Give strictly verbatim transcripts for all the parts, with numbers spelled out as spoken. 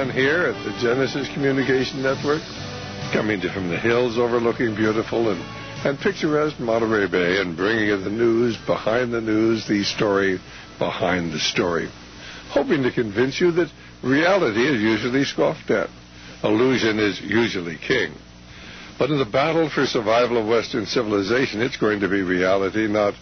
man here at the Genesis Communication Network, coming to from the hills overlooking beautiful and, and picturesque Monterey Bay and bringing you the news behind the news, the story behind the story. Hoping to convince you that reality is usually scoffed at. Illusion is usually king. But in the battle for survival of Western civilization, it's going to be reality, not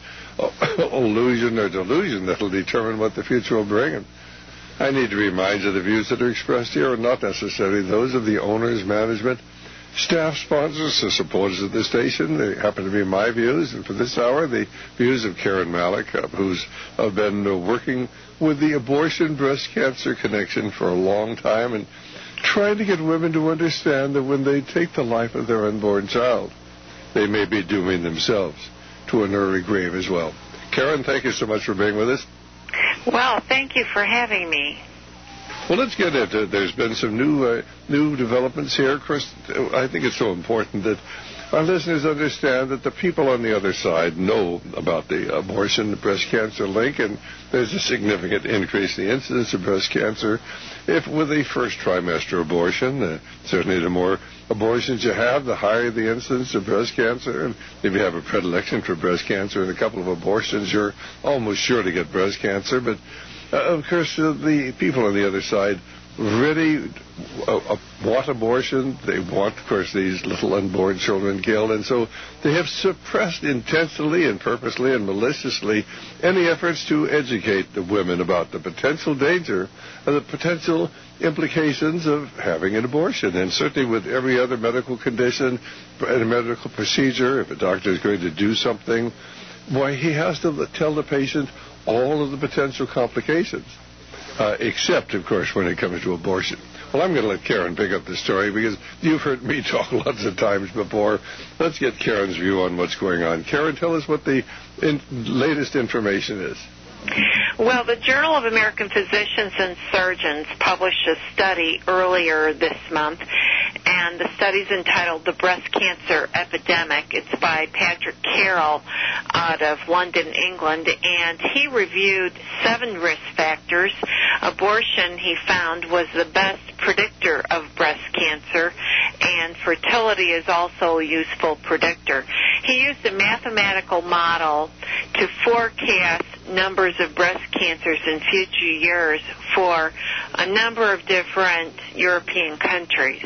illusion or delusion, that will determine what the future will bring. And I need to remind you the views that are expressed here are not necessarily those of the owners, management, staff, sponsors, or supporters of the station. They happen to be my views, and for this hour, the views of Karen Malik, uh, who's uh, been uh, working with the Abortion Breast Cancer Connection for a long time and trying to get women to understand that when they take the life of their unborn child, they may be dooming themselves to an early grave as well. Karen, thank you so much for being with us. Well, thank you for having me. Well, let's get into it. There's been some new uh, new developments here. Of course, I think it's so important that our listeners understand that the people on the other side know about the abortion, breast cancer link, and there's a significant increase in the incidence of breast cancer if with a first trimester abortion. Uh, certainly the more abortions you have, the higher the incidence of breast cancer. And if you have a predilection for breast cancer and a couple of abortions, you're almost sure to get breast cancer. But Uh, of course, uh, the people on the other side really uh, uh, want abortion. They want, of course, these little unborn children killed. And so they have suppressed intentionally and purposely and maliciously any efforts to educate the women about the potential danger and the potential implications of having an abortion. And certainly with every other medical condition and a medical procedure, if a doctor is going to do something, why, he has to tell the patient all of the potential complications, uh, except, of course, when it comes to abortion. Well, I'm going to let Karen pick up the story because you've heard me talk lots of times before. Let's get Karen's view on what's going on. Karen, tell us what the in- latest information is. Well, the Journal of American Physicians and Surgeons published a study earlier this month, and the study's entitled The Breast Cancer Epidemic. It's by Patrick Carroll out of London, England, and he reviewed seven risk factors. Abortion, he found, was the best predictor of breast cancer, and fertility is also a useful predictor. He used a mathematical model to forecast numbers of breast cancers in future years for a number of different European countries.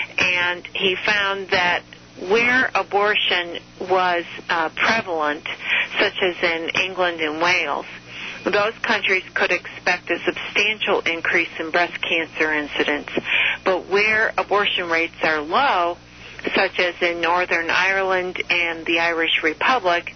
And he found that where abortion was uh, prevalent, such as in England and Wales, those countries could expect a substantial increase in breast cancer incidence. But where abortion rates are low, such as in Northern Ireland and the Irish Republic,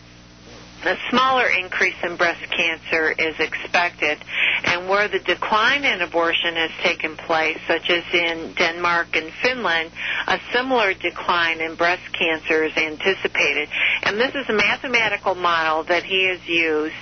a smaller increase in breast cancer is expected. And where the decline in abortion has taken place, such as in Denmark and Finland, a similar decline in breast cancer is anticipated. And this is a mathematical model that he has used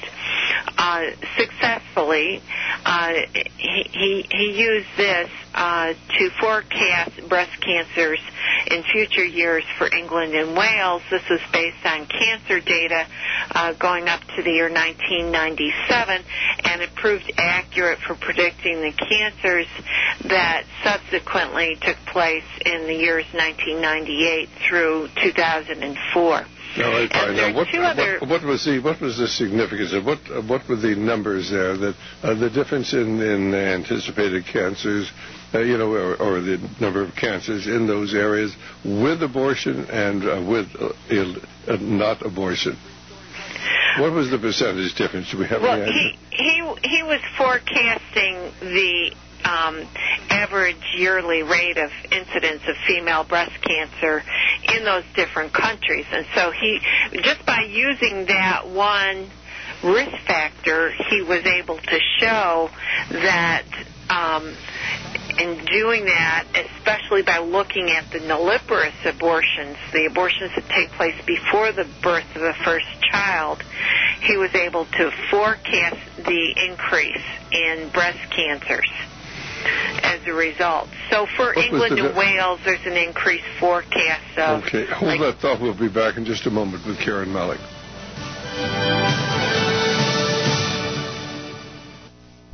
uh, successfully. Uh, he, he, he used this uh, to forecast breast cancers in future years for England and Wales. This was based on cancer data uh, going up to the year nineteen ninety-seven, and it proved accurate for predicting the cancers that subsequently took place in the years nineteen ninety-eight through two thousand four. Now, I, I know. What, other... what, what was the what was the significance of what uh, what were the numbers there that uh, the difference in, in anticipated cancers, uh, you know, or, or the number of cancers in those areas with abortion and uh, with uh, Ill, uh, not abortion? What was the percentage difference? Do we have well, any idea? He, he, he was forecasting the um, average yearly rate of incidence of female breast cancer in those different countries. And so he, just by using that one risk factor, he was able to show that um, in doing that, especially by looking at the nulliparous abortions, the abortions that take place before the birth of the first child, he was able to forecast the increase in breast cancers as a result. So for what England and Wales, there's an increased forecast of... Okay, hold like, that thought. We'll be back in just a moment with Karen Malik. Now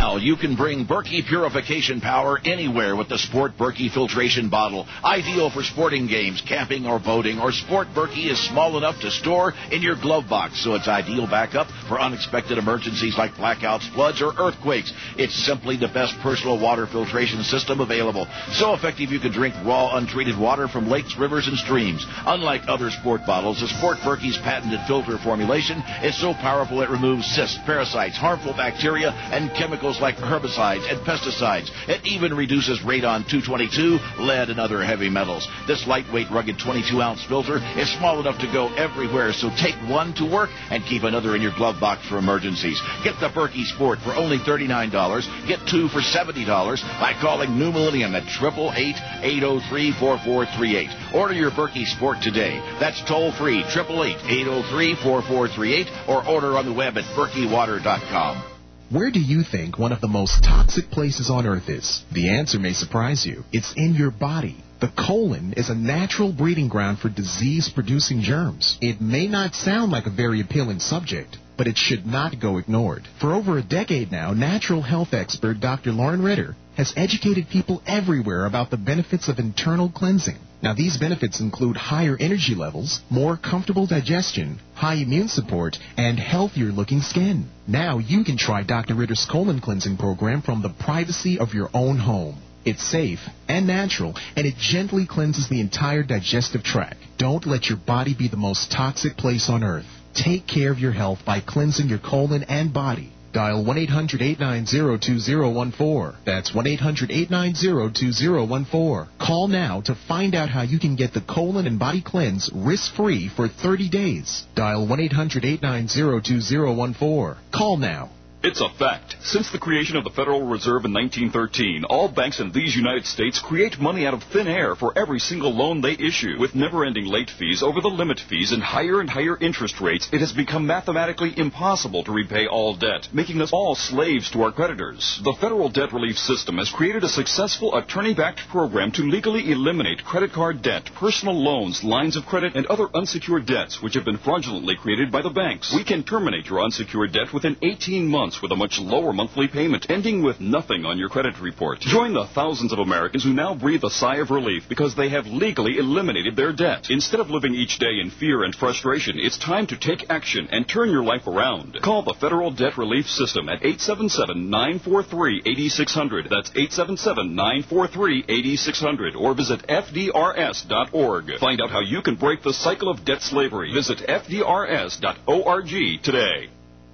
Now you can bring Berkey purification power anywhere with the Sport Berkey filtration bottle. Ideal for sporting games, camping, or boating. Or Sport Berkey is small enough to store in your glove box, so it's ideal backup for unexpected emergencies like blackouts, floods, or earthquakes. It's simply the best personal water filtration system available. So effective you can drink raw, untreated water from lakes, rivers, and streams. Unlike other sport bottles, the Sport Berkey's patented filter formulation is so powerful it removes cysts, parasites, harmful bacteria, and chemicals like herbicides and pesticides. It even reduces radon two twenty-two, lead, and other heavy metals. This lightweight, rugged twenty-two ounce filter is small enough to go everywhere, so take one to work and keep another in your glove box for emergencies. Get the Berkey Sport for only thirty-nine dollars. Get two for seventy dollars by calling New Millennium at eight eight eight, eight oh three, four four three eight. Order your Berkey Sport today. That's toll-free, eight eight eight, eight oh three, four four three eight, or order on the web at berkey water dot com. Where do you think one of the most toxic places on Earth is? The answer may surprise you. It's in your body. The colon is a natural breeding ground for disease-producing germs. It may not sound like a very appealing subject, but it should not go ignored. For over a decade now, natural health expert Doctor Lauren Ritter has educated people everywhere about the benefits of internal cleansing. Now, these benefits include higher energy levels, more comfortable digestion, high immune support, and healthier-looking skin. Now you can try Doctor Ritter's colon cleansing program from the privacy of your own home. It's safe and natural, and it gently cleanses the entire digestive tract. Don't let your body be the most toxic place on Earth. Take care of your health by cleansing your colon and body. Dial one eight hundred, eight nine zero, two zero one four. That's one eight hundred, eight nine zero, two zero one four. Call now to find out how you can get the colon and body cleanse risk-free for thirty days. Dial one eight hundred, eight nine zero, two zero one four. Call now. It's a fact. Since the creation of the Federal Reserve in nineteen thirteen, all banks in these United States create money out of thin air for every single loan they issue. With never-ending late fees, over-the-limit fees, and higher and higher interest rates, it has become mathematically impossible to repay all debt, making us all slaves to our creditors. The Federal Debt Relief System has created a successful attorney-backed program to legally eliminate credit card debt, personal loans, lines of credit, and other unsecured debts which have been fraudulently created by the banks. We can terminate your unsecured debt within eighteen months with a much lower monthly payment, ending with nothing on your credit report. Join the thousands of Americans who now breathe a sigh of relief because they have legally eliminated their debt. Instead of living each day in fear and frustration, it's time to take action and turn your life around. Call the Federal Debt Relief System at eight seven seven, nine four three, eight six zero zero. That's eight seven seven, nine four three, eight six zero zero. Or visit F D R S dot org. Find out how you can break the cycle of debt slavery. Visit F D R S dot org today.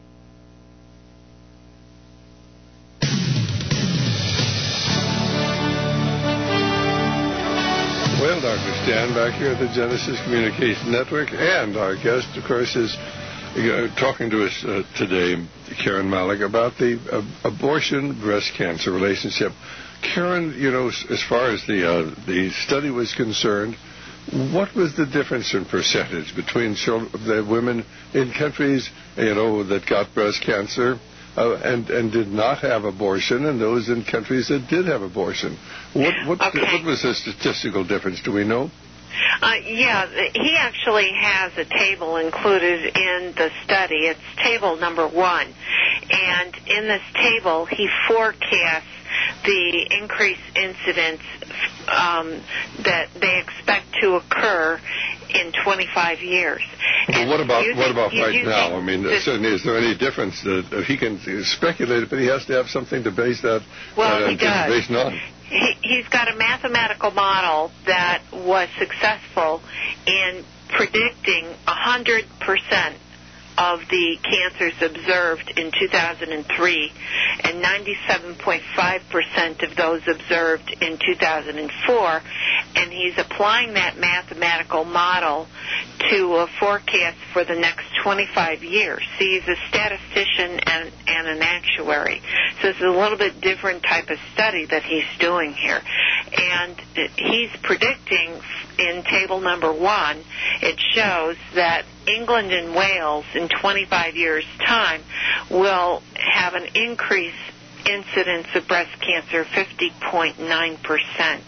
Well, Doctor Stan, back here at the Genesis Communication Network, and our guest, of course, is uh, talking to us uh, today, Karen Malik, about the uh, abortion-breast cancer relationship. Karen, you know, as far as the uh, the study was concerned, what was the difference in percentage between children, the women in countries, you know, that got breast cancer Uh, and, and did not have abortion, and those in countries that did have abortion? What what, okay. what was the statistical difference? Do we know? Uh, yeah, he actually has a table included in the study. It's table number one. And in this table, he forecasts the increased incidence um, that they expect to occur in twenty-five years. Well, what about using, what about right now? I mean, this, is there any difference that he can speculate, but he has to have something to base that well, uh, he does. based on? He, he's got a mathematical model that was successful in predicting one hundred percent of the cancers observed in two thousand three and ninety-seven point five percent of those observed in two thousand four, and he's applying that mathematical model to a forecast for the next twenty-five years. See, he's a statistician and, and an actuary, so it's a little bit different type of study that he's doing here. And he's predicting in table number one, it shows that England and Wales in twenty-five years' time will have an increased incidence of breast cancer, fifty point nine percent.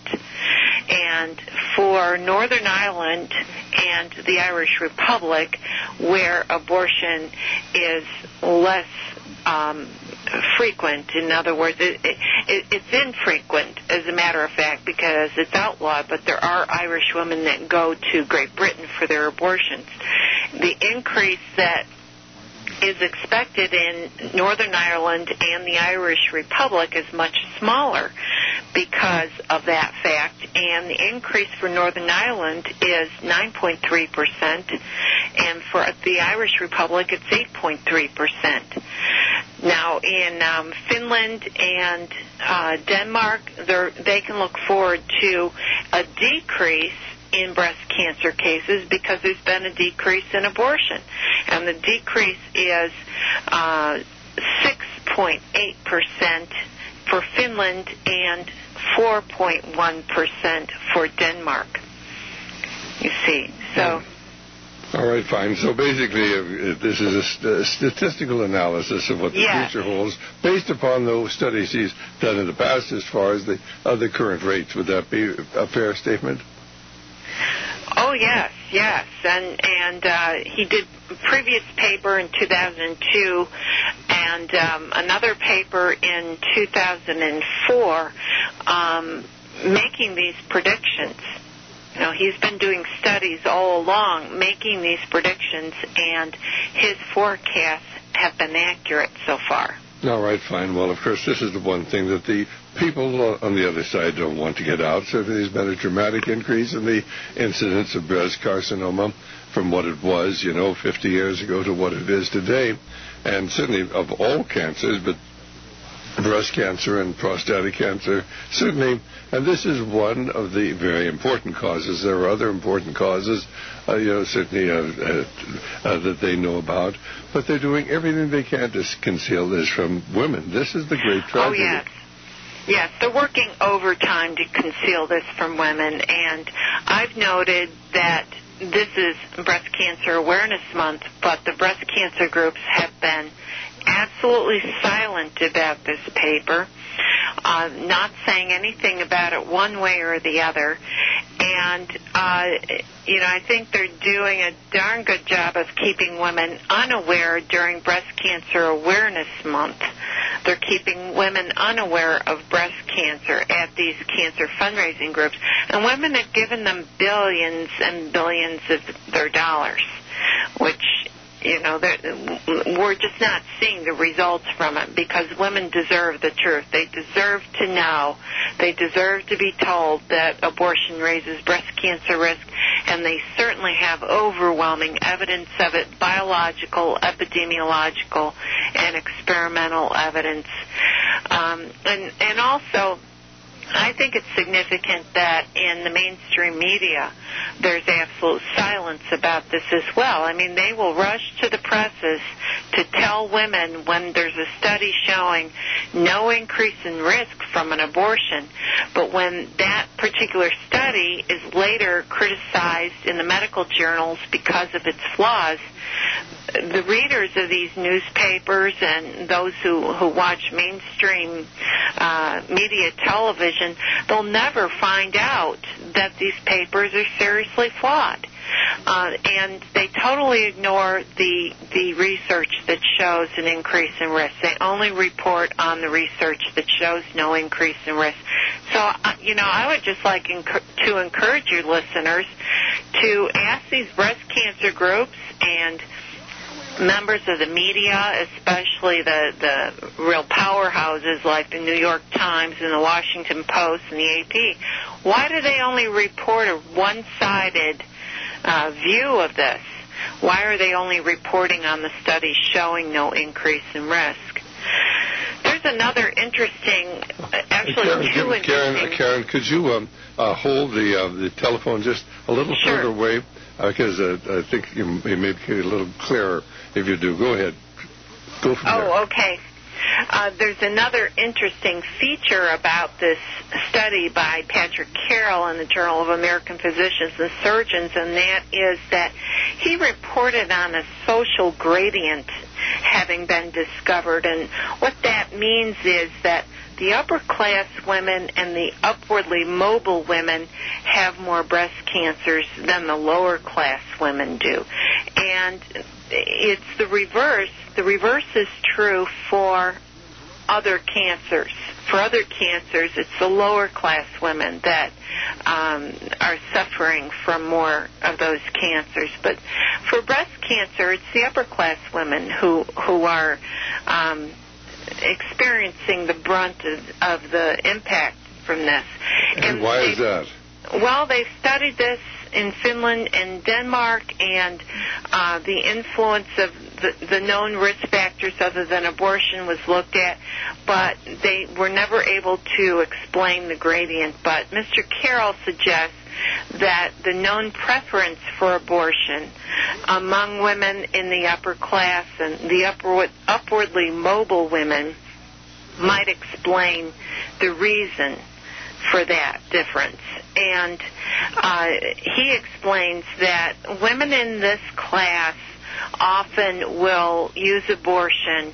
And for Northern Ireland and the Irish Republic, where abortion is less um, frequent. In other words, it, it, it's infrequent, as a matter of fact, because it's outlawed, but there are Irish women that go to Great Britain for their abortions. The increase that is expected in Northern Ireland and the Irish Republic is much smaller because of that fact, and the increase for Northern Ireland is nine point three percent, and for the Irish Republic it's eight point three percent. Now, in um, Finland and uh, Denmark, they can look forward to a decrease in breast cancer cases because there's been a decrease in abortion. And the decrease is uh, six point eight percent for Finland and four point one percent for Denmark. You see, so... All right, fine. So basically, uh, this is a, st- a statistical analysis of what the yes. future holds based upon those studies he's done in the past as far as the, uh, the current rates. Would that be a fair statement? Oh, yes, yes. And and uh, he did a previous paper in two thousand two and um, another paper in two thousand four um, making these predictions. You know, he's been doing studies all along making these predictions, and his forecasts have been accurate so far. All right, fine. Well, of course, this is the one thing that the people on the other side don't want to get out. So there's been a dramatic increase in the incidence of breast carcinoma from what it was, you know, fifty years ago to what it is today. And certainly of all cancers, but breast cancer and prostatic cancer, certainly. And this is one of the very important causes. There are other important causes, uh, you know, certainly uh, uh, uh, that they know about. But they're doing everything they can to conceal this from women. This is the great tragedy. Oh, yes. Yes, they're working overtime to conceal this from women. And I've noted that this is Breast Cancer Awareness Month, but the breast cancer groups have been absolutely silent about this paper, uh, not saying anything about it one way or the other. And, uh, you know, I think they're doing a darn good job of keeping women unaware during Breast Cancer Awareness Month. They're keeping women unaware of breast cancer at these cancer fundraising groups. And women have given them billions and billions of their dollars, which... You know, we're just not seeing the results from it because women deserve the truth. They deserve to know. They deserve to be told that abortion raises breast cancer risk, and they certainly have overwhelming evidence of it, biological, epidemiological, and experimental evidence. Um, and, and also... I think it's significant that in the mainstream media there's absolute silence about this as well. I mean, they will rush to the presses to tell women when there's a study showing no increase in risk from an abortion, but when that particular study is later criticized in the medical journals because of its flaws, the readers of these newspapers and those who, who watch mainstream uh, media television, they'll never find out that these papers are seriously flawed. Uh, and they totally ignore the the research that shows an increase in risk. They only report on the research that shows no increase in risk. So, uh, you know, I would just like enc- to encourage your listeners to ask these breast cancer groups and members of the media, especially the, the real powerhouses like the New York Times and the Washington Post and the A P, why do they only report a one-sided uh, view of this? Why are they only reporting on the studies showing no increase in risk? There's another interesting, actually Karen, two interesting... Karen, Karen, could you um, uh, hold the uh, the telephone just a little Sure. further away? Because uh, I think you may make it a little clearer if you do. Go ahead. Go from oh, there. Oh, okay. Uh, there's another interesting feature about this study by Patrick Carroll in the Journal of American Physicians and Surgeons, and that is that he reported on a social gradient having been discovered. And what that means is that the upper-class women and the upwardly mobile women have more breast cancers than the lower-class women do. And it's the reverse. The reverse is true for other cancers. For other cancers, it's the lower class women that um, are suffering from more of those cancers. But for breast cancer, it's the upper class women who who are um, experiencing the brunt of, of the impact from this. And, and why they, is that? Well, they've studied this in Finland and Denmark, and uh, the influence of the, the known risk factors other than abortion was looked at, but they were never able to explain the gradient. But Mister Carroll suggests that the known preference for abortion among women in the upper class and the upward, upwardly mobile women might explain the reason for that difference. And uh, he explains that women in this class often will use abortion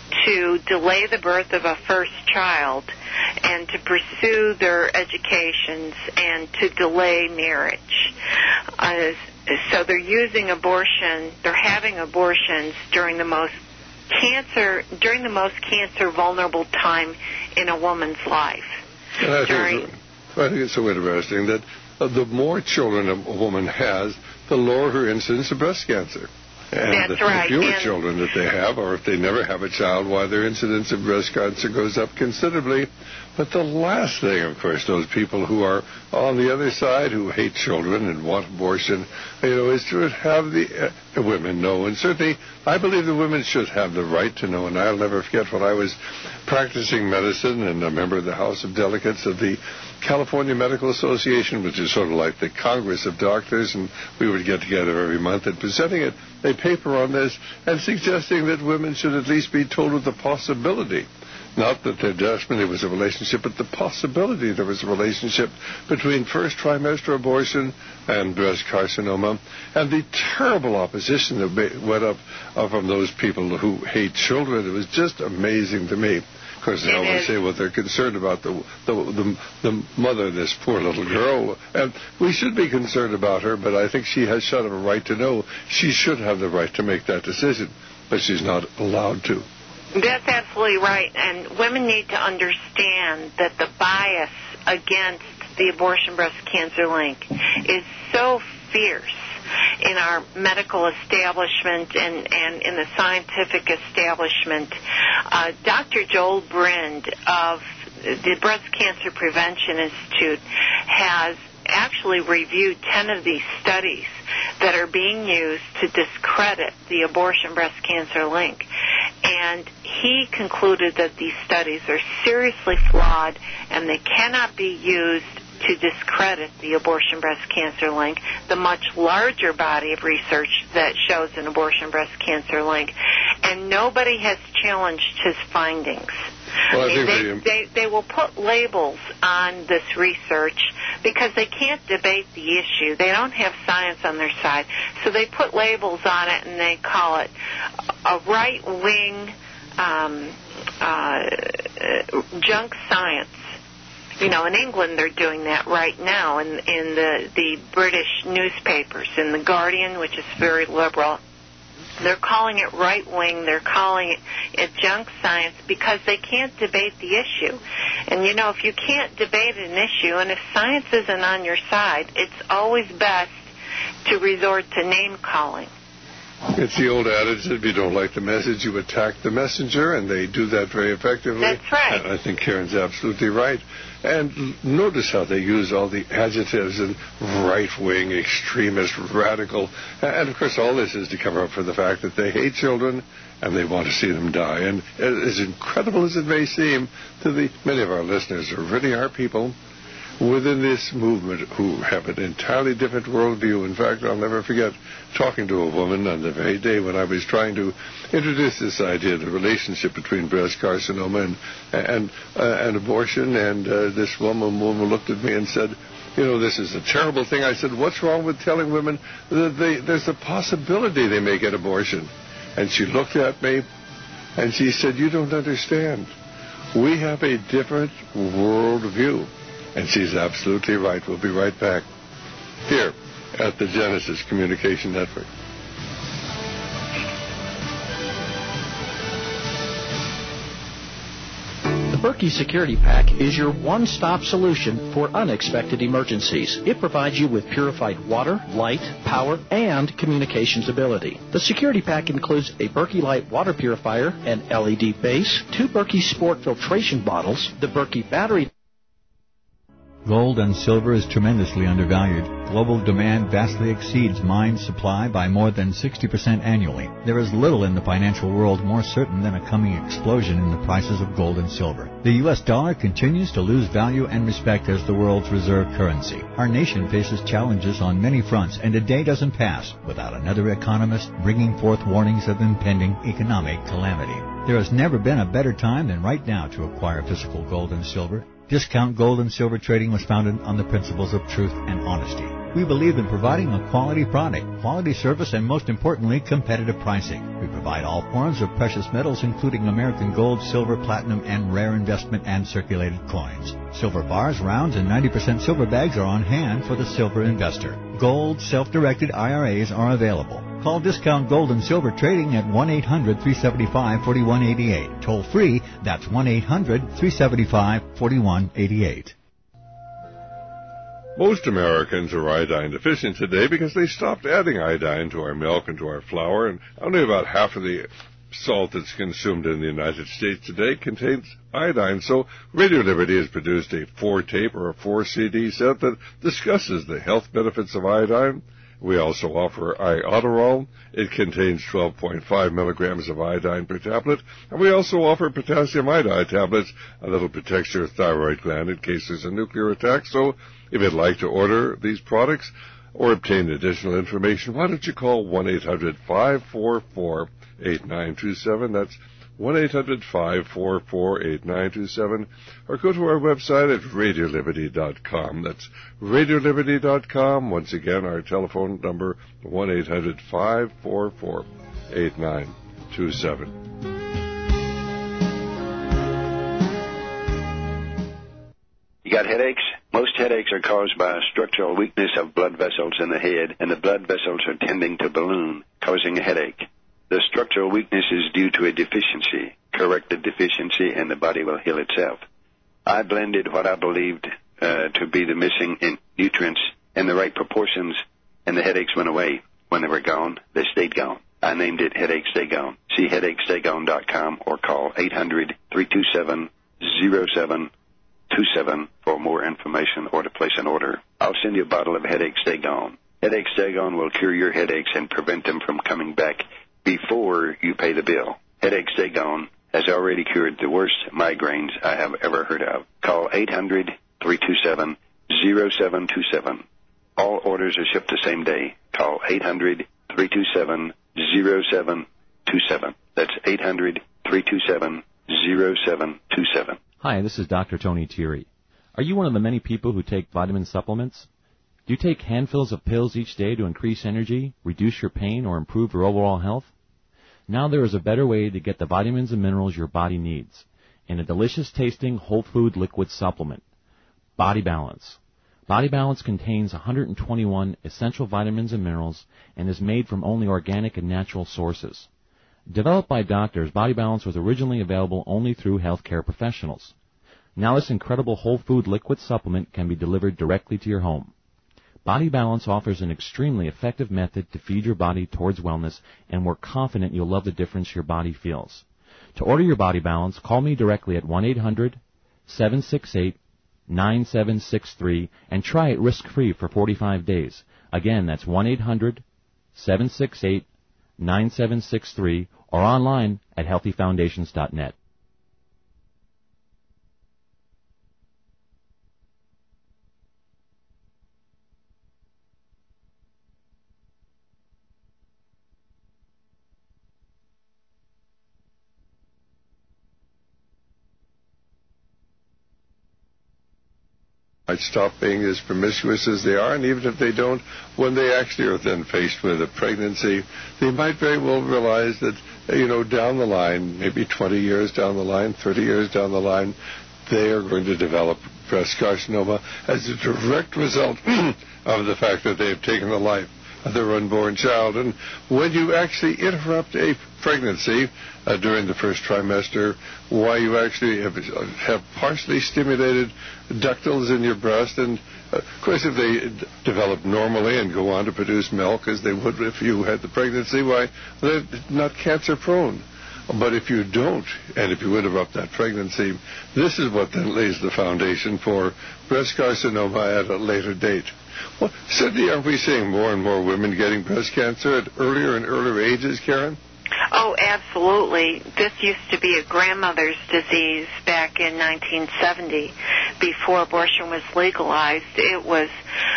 to delay the birth of a first child and to pursue their educations and to delay marriage. Uh, so they're using abortion, they're having abortions during the most cancer, during the most cancer vulnerable time in a woman's life. And I, think it's, I think it's so interesting that uh, the more children a woman has, the lower her incidence of breast cancer. And That's the, right. the fewer and children that they have, or if they never have a child, why their incidence of breast cancer goes up considerably. But the last thing, of course, those people who are on the other side, who hate children and want abortion, you know, is to have the, uh, the women know. And certainly, I believe the women should have the right to know. And I'll never forget when I was practicing medicine and a member of the House of Delegates of the California Medical Association, which is sort of like the Congress of Doctors, and we would get together every month and presenting it, a paper on this and suggesting that women should at least be told of the possibility, not that there definitely was a relationship, but the possibility there was a relationship between first trimester abortion and breast carcinoma, and the terrible opposition that went up uh, from those people who hate children. It was just amazing to me. Of course, they always say, well, they're concerned about the, the the the mother of this poor little girl. And we should be concerned about her, but I think she has should have a right to know. She should have the right to make that decision, but she's not allowed to. That's absolutely right. And women need to understand that the bias against the abortion breast cancer link is so fierce in our medical establishment and, and in the scientific establishment. Uh, Doctor Joel Brind of the Breast Cancer Prevention Institute has actually reviewed ten of these studies that are being used to discredit the abortion breast cancer link. And he concluded that these studies are seriously flawed and they cannot be used to discredit the abortion breast cancer link, the much larger body of research that shows an abortion breast cancer link, and nobody has challenged his findings. Well, I I mean, think they, they, they will put labels on this research because they can't debate the issue. They don't have science on their side. So they put labels on it and they call it a right-wing um, uh, junk science. You know, in England they're doing that right now in, in the, the British newspapers, in The Guardian, which is very liberal. They're calling it right-wing. They're calling it, it junk science because they can't debate the issue. And, you know, if you can't debate an issue, and if science isn't on your side, it's always best to resort to name-calling. It's the old adage that if you don't like the message, you attack the messenger, and they do that very effectively. That's right. And I think Karen's absolutely right. And notice how they use all the adjectives and right-wing, extremist, radical. And, of course, all this is to cover up for the fact that they hate children and they want to see them die. And as incredible as it may seem to the many of our listeners, there really are people within this movement who have an entirely different worldview. In fact, I'll never forget talking to a woman on the very day when I was trying to introduce this idea, the relationship between breast carcinoma and and, uh, and abortion, and uh, this woman, woman looked at me and said, you know, this is a terrible thing. I said, what's wrong with telling women that they, there's a possibility they may get abortion? And she looked at me and she said, you don't understand. We have a different worldview. And she's absolutely right. We'll be right back here at the Genesis Communication Network. Berkey Security Pack is your one-stop solution for unexpected emergencies. It provides you with purified water, light, power, and communications ability. The Security Pack includes a Berkey Light water purifier, an L E D base, two Berkey Sport filtration bottles, the Berkey battery. Gold and silver is tremendously undervalued. Global demand vastly exceeds mine supply by more than sixty percent annually. There is little in the financial world more certain than a coming explosion in the prices of gold and silver. The U S dollar continues to lose value and respect as the world's reserve currency. Our nation faces challenges on many fronts, and a day doesn't pass without another economist bringing forth warnings of impending economic calamity. There has never been a better time than right now to acquire physical gold and silver. Discount Gold and Silver Trading was founded on the principles of truth and honesty. We believe in providing a quality product, quality service, and most importantly, competitive pricing. We provide all forms of precious metals, including American gold, silver, platinum, and rare investment and circulated coins. Silver bars, rounds, and ninety percent silver bags are on hand for the silver investor. Gold self-directed I R As are available. Call Discount Gold and Silver Trading at one eight hundred, three seven five, four one eight eight. Toll free, that's one eight hundred, three seven five, four one eight eight. Most Americans are iodine deficient today because they stopped adding iodine to our milk and to our flour, and only about half of the salt that's consumed in the United States today contains iodine. So Radio Liberty has produced a four-tape or a four-C D set that discusses the health benefits of iodine. We also offer Iodoral. It contains twelve point five milligrams of iodine per tablet. And we also offer potassium iodide tablets, a little protects your thyroid gland in case there's a nuclear attack. So if you'd like to order these products or obtain additional information, why don't you call one eight hundred, five four four, eight nine two seven. That's one eight hundred, five four four, eight nine two seven, or go to our website at radio liberty dot com. That's radio liberty dot com. Once again, our telephone number, one eight hundred, five four four, eight nine two seven. You got headaches? Most headaches are caused by a structural weakness of blood vessels in the head, and the blood vessels are tending to balloon, causing a headache. The structural weakness is due to a deficiency. Correct the deficiency, and the body will heal itself. I blended what I believed uh, to be the missing in nutrients in the right proportions, and the headaches went away. When they were gone, they stayed gone. I named it Headache Stay Gone. See headache stay gone dot com or call eight hundred, three two seven, zero seven two seven for more information or to place an order. I'll send you a bottle of Headache Stay Gone. Headache Stay Gone will cure your headaches and prevent them from coming back before you pay the bill. Headache Stay Gone has already cured the worst migraines I have ever heard of. Call eight hundred, three two seven, zero seven two seven. All orders are shipped the same day. Call eight hundred, three two seven, zero seven two seven. That's eight hundred, three two seven, zero seven two seven. Hi, this is Doctor Tony Thierry. Are you one of the many people who take vitamin supplements? Do you take handfuls of pills each day to increase energy, reduce your pain, or improve your overall health? Now there is a better way to get the vitamins and minerals your body needs in a delicious-tasting whole food liquid supplement, Body Balance. Body Balance contains one hundred twenty-one essential vitamins and minerals and is made from only organic and natural sources. Developed by doctors, Body Balance was originally available only through healthcare professionals. Now this incredible whole food liquid supplement can be delivered directly to your home. Body Balance offers an extremely effective method to feed your body towards wellness, and we're confident you'll love the difference your body feels. To order your Body Balance, call me directly at one eight hundred, seven six eight, nine seven six three and try it risk-free for forty-five days. Again, that's one eight hundred, seven six eight, nine seven six three or online at healthy foundations dot net. Might stop being as promiscuous as they are, and even if they don't, when they actually are then faced with a pregnancy, they might very well realize that, you know, down the line, maybe twenty years down the line, thirty years down the line, they are going to develop breast carcinoma as a direct result of the fact that they have taken the life their unborn child. And when you actually interrupt a pregnancy uh, during the first trimester, why you actually have, have partially stimulated ductals in your breast, and uh, of course if they d- develop normally and go on to produce milk as they would if you had the pregnancy, why they're not cancer prone. But if you don't, and if you interrupt that pregnancy, this is what then lays the foundation for breast carcinoma at a later date. Well, certainly aren't we seeing more and more women getting breast cancer at earlier and earlier ages, Karen? Oh, absolutely. This used to be a grandmother's disease back in nineteen seventy. Before abortion was legalized, it was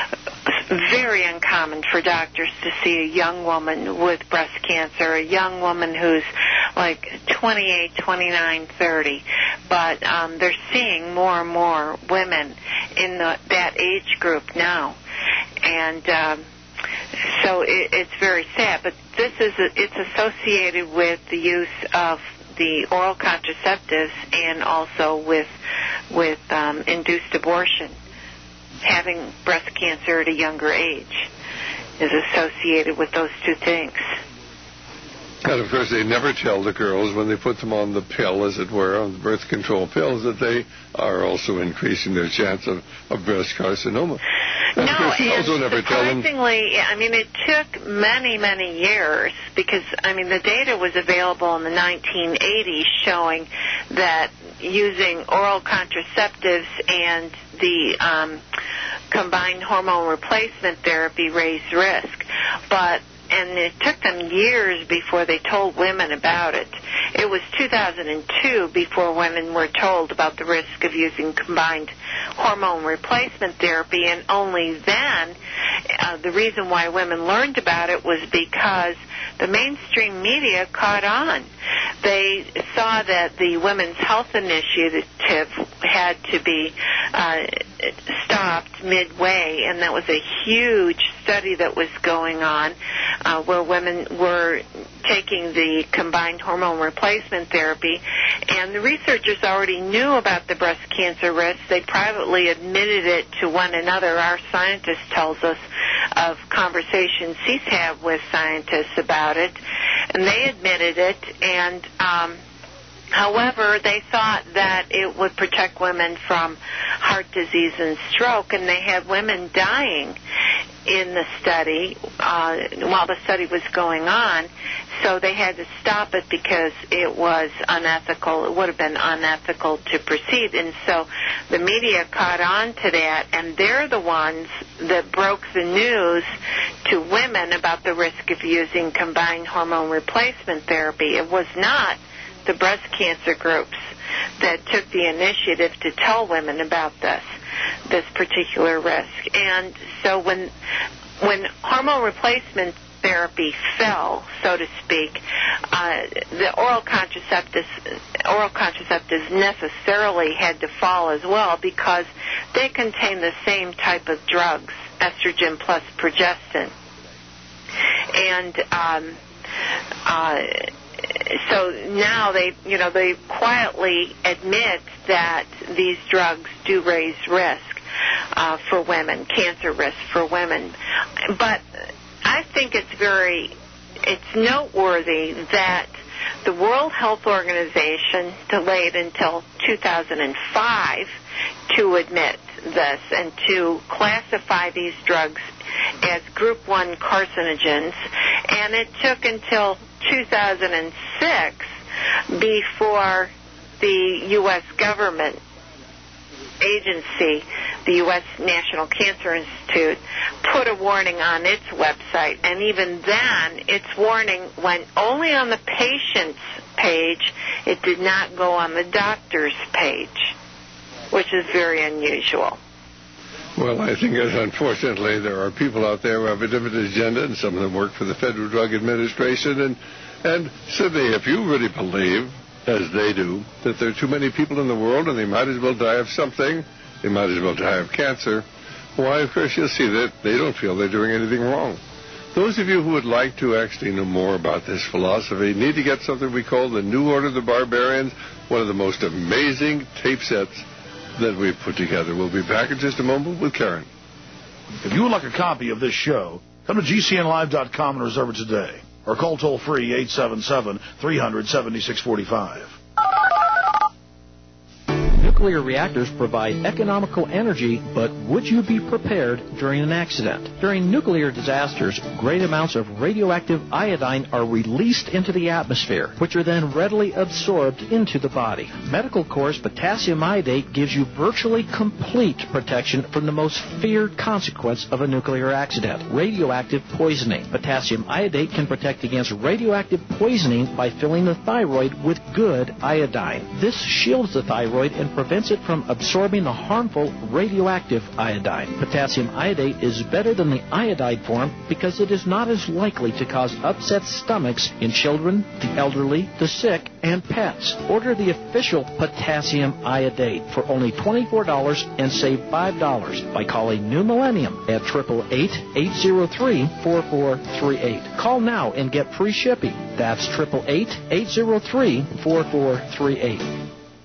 very uncommon for doctors to see a young woman with breast cancer, a young woman who's like twenty-eight, twenty-nine, thirty. But um, they're seeing more and more women in the, that age group now. And um, so it, it's very sad. But this is a, it's associated with the use of the oral contraceptives and also with with um, induced abortion. Having breast cancer at a younger age is associated with those two things. And, of course, they never tell the girls when they put them on the pill, as it were, on the birth control pills, that they are also increasing their chance of, of breast carcinoma. And no, of course, they and also never tell them. surprisingly, I mean, it took many, many years because, I mean, the data was available in the nineteen eighties showing that using oral contraceptives and the um, combined hormone replacement therapy raised risk. But and it took them years before they told women about it. It was two thousand two before women were told about the risk of using combined hormone replacement therapy, and only then uh, the reason why women learned about it was because the mainstream media caught on. They saw that the Women's Health Initiative had to be uh, stopped midway, and that was a huge study that was going on uh, where women were taking the combined hormone replacement therapy, and the researchers already knew about the breast cancer risk. They privately admitted it to one another. Our scientist tells us of conversations he's had with scientists about it, and they admitted it, and um, however, they thought that it would protect women from heart disease and stroke, and they had women dying in the study uh, while the study was going on, so they had to stop it because it was unethical. It would have been unethical to proceed, and so the media caught on to that, and they're the ones that broke the news to women about the risk of using combined hormone replacement therapy. It was not the breast cancer groups that took the initiative to tell women about this this particular risk. And so when when hormone replacement therapy fell, so to speak, uh, the oral contraceptives oral contraceptives necessarily had to fall as well because they contain the same type of drugs, estrogen plus progestin. And um, uh, so now they, you know, they quietly admit that these drugs do raise risk uh, for women, cancer risk for women. But I think it's very, it's noteworthy that the World Health Organization delayed until two thousand five to admit this and to classify these drugs as group one carcinogens, and it took until two thousand six before the U S government agency, the U S National Cancer Institute, put a warning on its website, and even then its warning went only on the patient's page. It did not go on the doctor's page, which is very unusual. Well, I think that unfortunately there are people out there who have a different agenda, and some of them work for the Federal Drug Administration. And, and Sydney, if you really believe, as they do, that there are too many people in the world and they might as well die of something, they might as well die of cancer, why, of course, you'll see that they don't feel they're doing anything wrong. Those of you who would like to actually know more about this philosophy need to get something we call the New Order of the Barbarians, one of the most amazing tape sets that we've put together. We'll be back in just a moment with Karen. If you would like a copy of this show, Come to G C N live dot com and reserve it today. Or call toll-free eight seven seven, three hundred, seventy-six forty-five. Nuclear reactors provide economical energy, but would you be prepared during an accident? During nuclear disasters, great amounts of radioactive iodine are released into the atmosphere, which are then readily absorbed into the body. Medical Corps potassium iodate gives you virtually complete protection from the most feared consequence of a nuclear accident, radioactive poisoning. Potassium iodate can protect against radioactive poisoning by filling the thyroid with good iodine. This shields the thyroid and prevents it from absorbing the harmful radioactive iodine. Potassium iodate is better than the iodide form because it is not as likely to cause upset stomachs in children, the elderly, the sick, and pets. Order the official potassium iodate for only twenty-four dollars and save five dollars by calling New Millennium at eight eight eight, eight zero three, four four three eight. Call now and get free shipping. That's eight eight eight, eight zero three, four four three eight.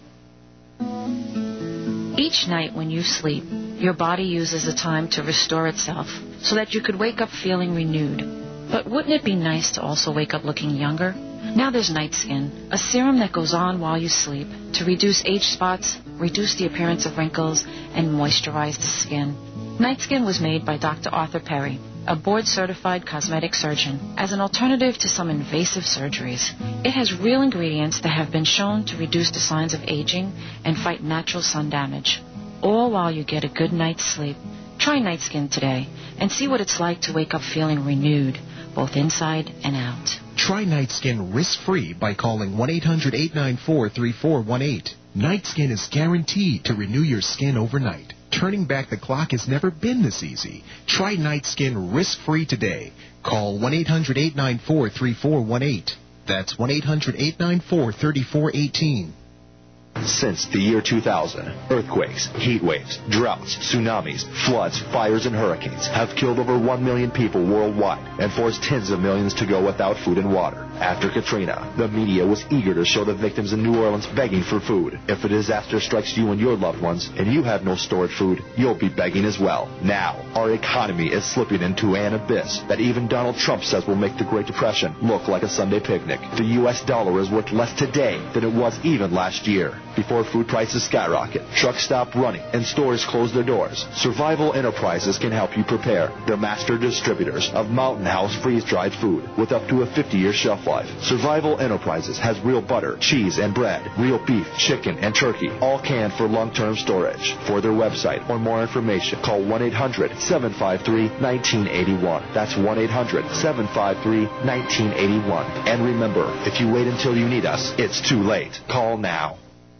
Each night when you sleep, your body uses a time to restore itself so that you could wake up feeling renewed. But wouldn't it be nice to also wake up looking younger? Now there's Night Skin, a serum that goes on while you sleep to reduce age spots, reduce the appearance of wrinkles, and moisturize the skin. Night Skin was made by Doctor Arthur Perry, a board-certified cosmetic surgeon, as an alternative to some invasive surgeries. It has real ingredients that have been shown to reduce the signs of aging and fight natural sun damage, all while you get a good night's sleep. Try Night Skin today and see what it's like to wake up feeling renewed, both inside and out. Try Night Skin risk-free by calling one eight hundred, eight nine four, three four one eight. Night Skin is guaranteed to renew your skin overnight. Turning back the clock has never been this easy. Try Night Skin risk-free today. Call one eight hundred, eight nine four, three four one eight. That's one eight hundred, eight nine four, three four one eight. Since the year two thousand, earthquakes, heat waves, droughts, tsunamis, floods, fires, and hurricanes have killed over one million people worldwide and forced tens of millions to go without food and water. After Katrina, the media was eager to show the victims in New Orleans begging for food. If a disaster strikes you and your loved ones and you have no stored food, you'll be begging as well. Now, our economy is slipping into an abyss that even Donald Trump says will make the Great Depression look like a Sunday picnic. The U S dollar is worth less today than it was even last year. Before food prices skyrocket, trucks stop running, and stores close their doors, Survival Enterprises can help you prepare. They're master distributors of Mountain House freeze-dried food with up to a fifty-year shelf life. Survival Enterprises has real butter, cheese, and bread, real beef, chicken, and turkey, all canned for long-term storage. For their website or more information, call one eight hundred, seven five three, one nine eight one. That's one eight hundred, seven five three, one nine eight one. And remember, if you wait until you need us, it's too late. Call now.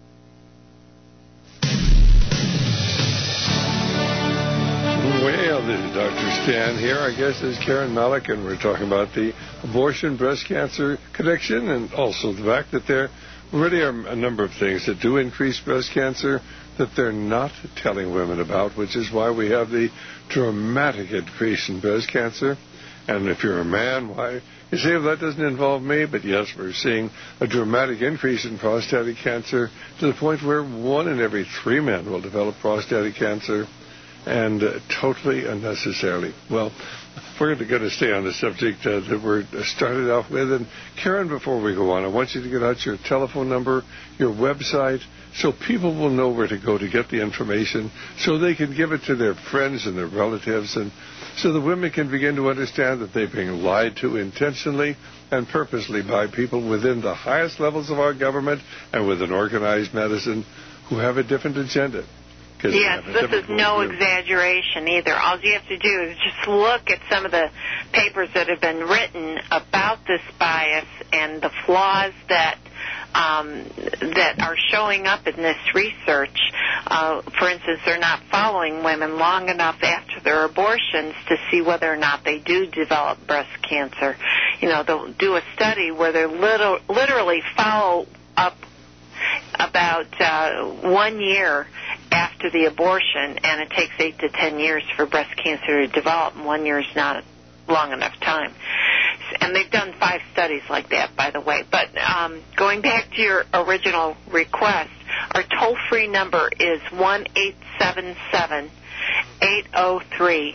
Well, this is Doctor Stan here. I guess this is Karen Malik, and we're talking about the abortion breast cancer connection and also the fact that there really are a number of things that do increase breast cancer that they're not telling women about, which is why we have the dramatic increase in breast cancer. And if you're a man, why? You say, well, that doesn't involve me, but yes, we're seeing a dramatic increase in prostatic cancer to the point where one in every three men will develop prostatic cancer. And uh, totally unnecessarily. Well, we're going to stay on the subject uh, that we're started off with. And Karen, before we go on, I want you to get out your telephone number, your website, so people will know where to go to get the information, so they can give it to their friends and their relatives, and so the women can begin to understand that they're being lied to intentionally and purposely by people within the highest levels of our government and within organized medicine who have a different agenda. Yes, this is no exaggeration either. All you have to do is just look at some of the papers that have been written about this bias and the flaws that um, that are showing up in this research. Uh, for instance, they're not following women long enough after their abortions to see whether or not they do develop breast cancer. You know, they'll do a study where they little, literally follow up about uh, one year after the abortion, and it takes eight to ten years for breast cancer to develop, and one year is not long enough time. And they've done five studies like that, by the way. But um, going back to your original request, our toll-free number is one eight seven seven, eight zero three,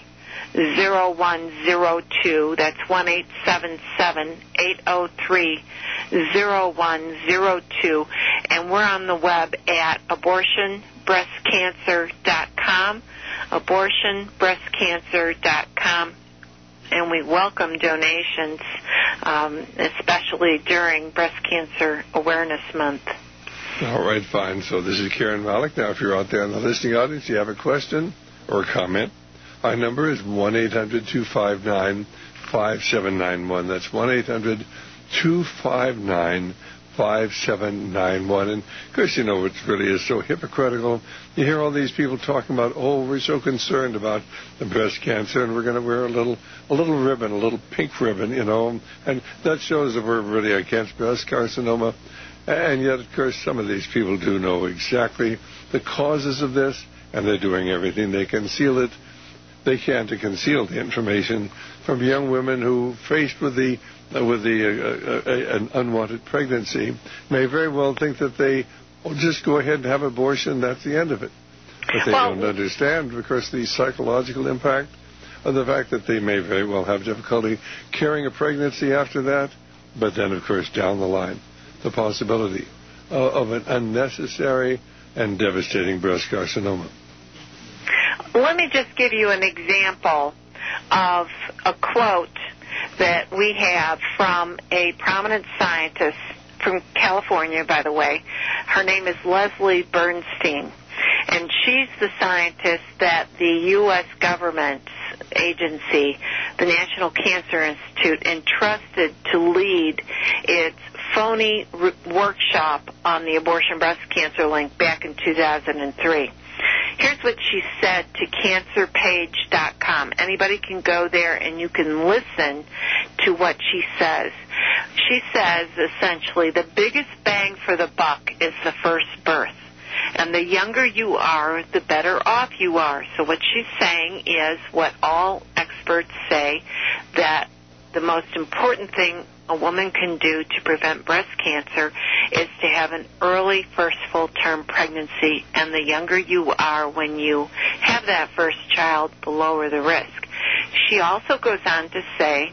zero one zero two. That's one eight seven seven, eight zero three, zero one zero two. And we're on the web at abortion breast cancer dot com, abortion breast cancer dot com. And we welcome donations, um, especially during Breast Cancer Awareness Month. All right, fine. So this is Karen Malik. Now, if you're out there in the listening audience, you have a question or a comment, our number is one eight hundred two five nine five seven nine one. That's one eight hundred two five nine five seven nine one. And, of course, you know, it really is so hypocritical. You hear all these people talking about, oh, we're so concerned about the breast cancer, and we're going to wear a little a little ribbon, a little pink ribbon, you know, and that shows that we're really against breast carcinoma. And yet, of course, some of these people do know exactly the causes of this, and they're doing everything they conceal it. They can to conceal the information from young women who, faced with the uh, with the uh, uh, an unwanted pregnancy, may very well think that they will just go ahead and have abortion. That's the end of it. But they well, don't understand, because the psychological impact of the fact that they may very well have difficulty carrying a pregnancy after that. But then, of course, down the line, the possibility uh, of an unnecessary and devastating breast carcinoma. Let me just give you an example of a quote that we have from a prominent scientist from California, by the way. Her name is Leslie Bernstein, and she's the scientist that the U S government's agency, the National Cancer Institute, entrusted to lead its phony re- workshop on the abortion breast cancer link back in two thousand three. Here's what she said to cancer page dot com. Anybody can go there and you can listen to what she says. She says, essentially, the biggest bang for the buck is the first birth. And the younger you are, the better off you are. So what she's saying is what all experts say, that the most important thing a woman can do to prevent breast cancer is to have an early first full-term pregnancy, and the younger you are when you have that first child, the lower the risk. She also goes on to say,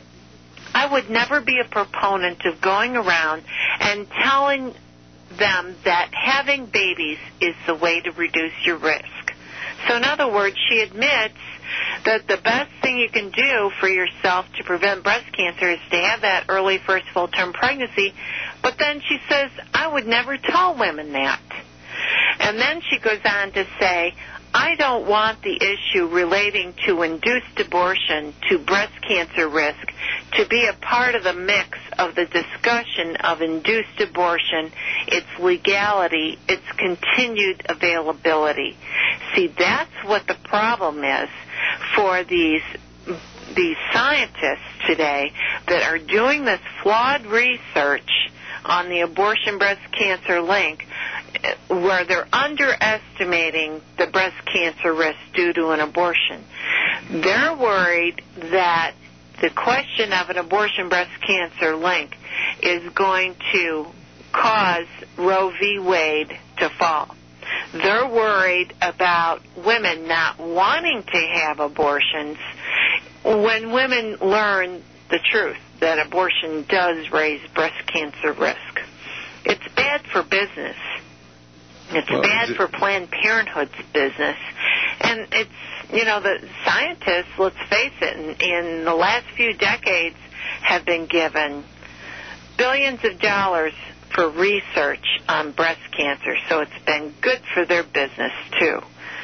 I would never be a proponent of going around and telling them that having babies is the way to reduce your risk. So in other words, she admits that the best thing you can do for yourself to prevent breast cancer is to have that early first full-term pregnancy, but then she says, I would never tell women that. And then she goes on to say, I don't want the issue relating to induced abortion to breast cancer risk to be a part of the mix of the discussion of induced abortion, its legality, its continued availability. See, that's what the problem is for these these scientists today that are doing this flawed research on the abortion breast cancer link, where they're underestimating the breast cancer risk due to an abortion. They're worried that the question of an abortion breast cancer link is going to cause Roe v. Wade to fall. They're worried about women not wanting to have abortions when women learn the truth, that abortion does raise breast cancer risk. It's bad for business. It's well, bad it, for Planned Parenthood's business. And it's, you know, the scientists, let's face it, in, in the last few decades have been given billions of dollars for research on breast cancer. So it's been good for their business, too.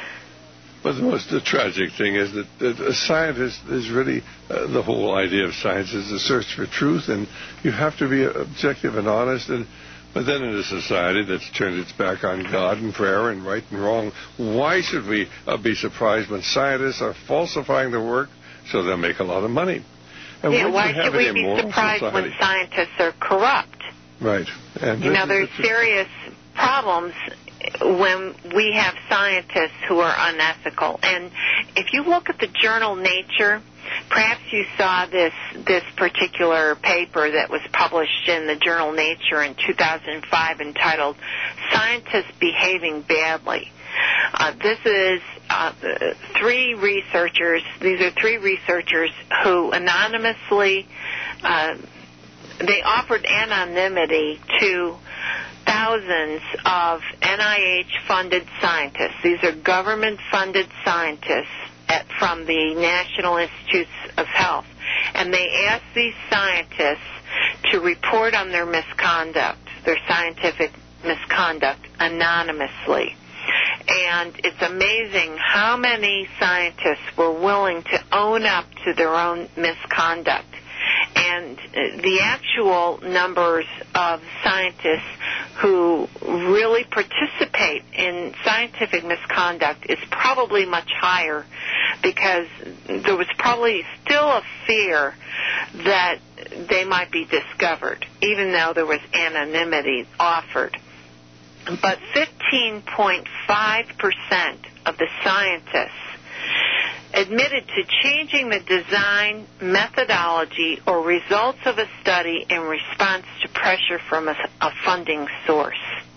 But the most the tragic thing is that, that a scientist is really, uh, the whole idea of science is the search for truth, and you have to be objective and honest. And but then in a society that's turned its back on God and prayer and right and wrong, why should we uh, be surprised when scientists are falsifying their work so they'll make a lot of money? And yeah, why should we be surprised society? when scientists are corrupt? Right. And you know, there's the serious problems when we have scientists who are unethical. And if you look at the journal Nature, perhaps you saw this this particular paper that was published in the journal Nature in two thousand five entitled Scientists Behaving Badly. Uh, this is uh, three researchers. These are three researchers who anonymously, uh, they offered anonymity to thousands of N I H-funded scientists. These are government-funded scientists at, from the National Institutes of Health. And they asked these scientists to report on their misconduct, their scientific misconduct, anonymously. And it's amazing how many scientists were willing to own up to their own misconduct. And the actual numbers of scientists who really participate in scientific misconduct is probably much higher, because there was probably still a fear that they might be discovered, even though there was anonymity offered. But fifteen point five percent of the scientists admitted to changing the design, methodology, or results of a study in response to pressure from a, a funding source.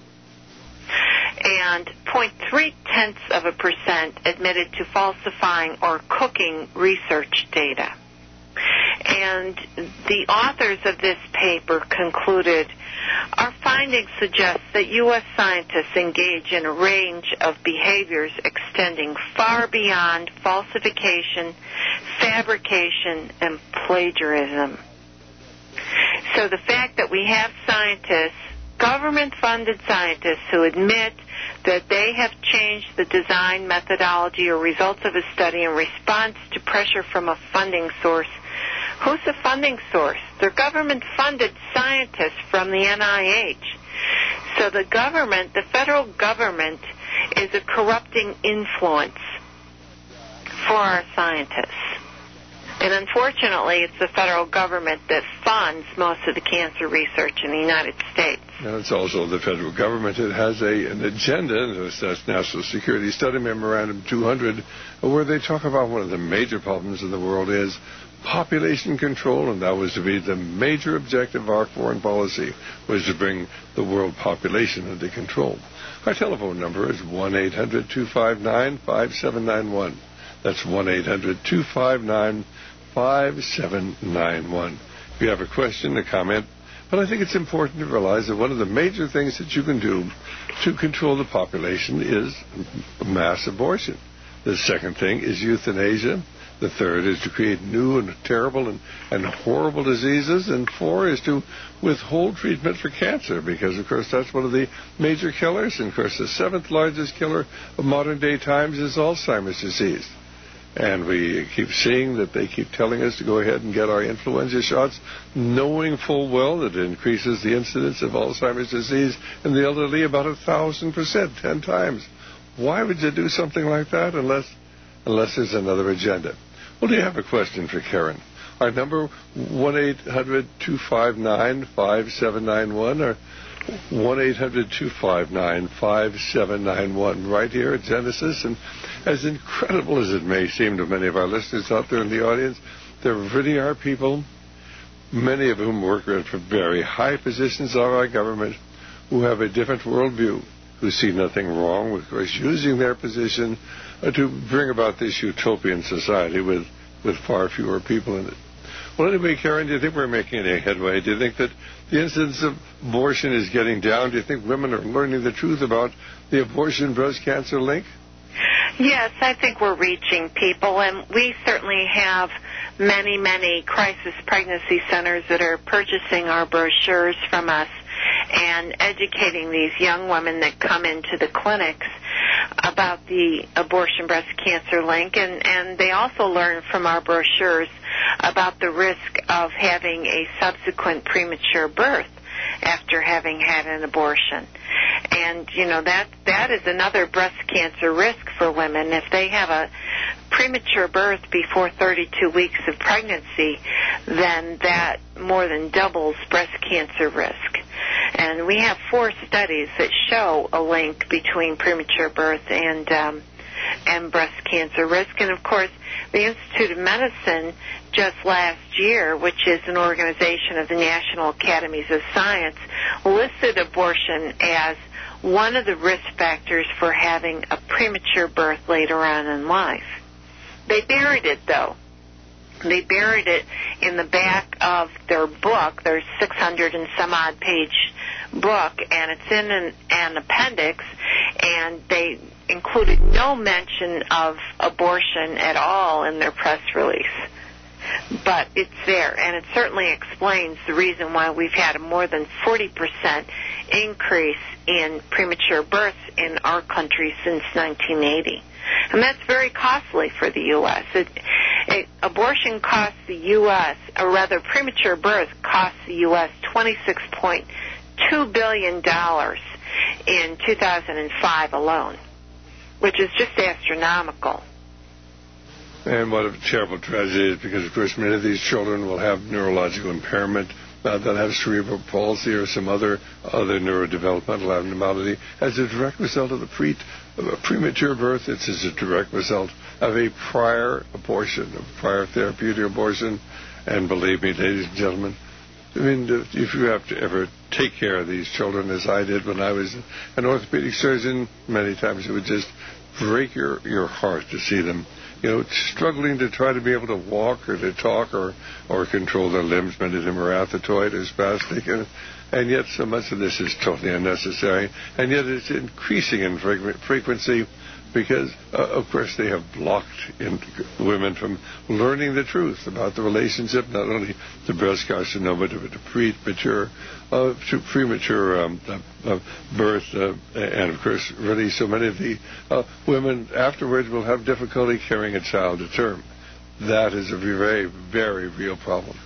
And zero point three tenths of a percent admitted to falsifying or cooking research data. And the authors of this paper concluded, our findings suggest that U S scientists engage in a range of behaviors extending far beyond falsification, fabrication, and plagiarism. So the fact that we have scientists, government-funded scientists, who admit that they have changed the design, methodology, or results of a study in response to pressure from a funding source. Who's the funding source? They're government-funded scientists from the N I H. So the government, the federal government, is a corrupting influence for our scientists. And unfortunately, it's the federal government that funds most of the cancer research in the United States. And it's also the federal government that has a, an agenda, that's National Security Study Memorandum two hundred, where they talk about one of the major problems in the world is population control, and that was to be the major objective of our foreign policy, was to bring the world population under control. Our telephone number is one eight hundred two five nine five seven nine one. That's one eight hundred two five nine five seven nine one. If you have a question, a comment, but I think it's important to realize that one of the major things that you can do to control the population is mass abortion. The second thing is euthanasia. The third is to create new and terrible and, and horrible diseases. And four is to withhold treatment for cancer, because, of course, that's one of the major killers. And, of course, the seventh largest killer of modern-day times is Alzheimer's disease. And we keep seeing that they keep telling us to go ahead and get our influenza shots, knowing full well that it increases the incidence of Alzheimer's disease in the elderly about a thousand percent, ten times. Why would you do something like that unless unless there's another agenda? Well, do you have a question for Karen? Our number, one eight hundred two five nine five seven nine one, or one eight hundred two five nine five seven nine one, right here at Genesis. And as incredible as it may seem to many of our listeners out there in the audience, there really are people, many of whom work for very high positions of our government, who have a different worldview, who see nothing wrong with, of course, using their position uh, to bring about this utopian society with, with far fewer people in it. Well, anyway, Karen, do you think we're making any headway? Do you think that the incidence of abortion is getting down? Do you think women are learning the truth about the abortion-breast cancer link? Yes, I think we're reaching people, and we certainly have many, many crisis pregnancy centers that are purchasing our brochures from us and educating these young women that come into the clinics about the abortion breast cancer link, and, and they also learn from our brochures about the risk of having a subsequent premature birth after having had an abortion. And, you know, that that is another breast cancer risk for women. If they have a premature birth before thirty-two weeks of pregnancy, then that more than doubles breast cancer risk. And we have four studies that show a link between premature birth and um, and breast cancer risk. And, of course, the Institute of Medicine just last year, which is an organization of the National Academies of Science, listed abortion as one of the risk factors for having a premature birth later on in life. They buried it, though. They buried it in the back of their book, their six hundred and some odd page book, and it's in an, an appendix, and they included no mention of abortion at all in their press release. But it's there, and it certainly explains the reason why we've had a more than forty percent increase in premature births in our country since nineteen eighty. And that's very costly for the U S It, it, abortion costs the U S, or rather premature birth costs the U S twenty-six point two billion dollars in two thousand five alone, which is just astronomical. And what a terrible tragedy it is, because, of course, many of these children will have neurological impairment, uh, they'll have cerebral palsy or some other other neurodevelopmental abnormality as a direct result of the pre, of a premature birth. It's as a direct result of a prior abortion, a prior therapeutic abortion. And believe me, ladies and gentlemen, I mean, if you have to ever take care of these children, as I did when I was an orthopedic surgeon, many times it would just break your, your heart to see them, you know, struggling to try to be able to walk or to talk or, or control their limbs. Many of them are athetoid or spastic, and, and yet so much of this is totally unnecessary, and yet it's increasing in frequency because, uh, of course, they have blocked in women from learning the truth about the relationship, not only to breast carcinoma, but to premature, uh, to premature um, uh, birth, uh, and, of course, really so many of the uh, women afterwards will have difficulty carrying a child to term. That is a very, very real problem.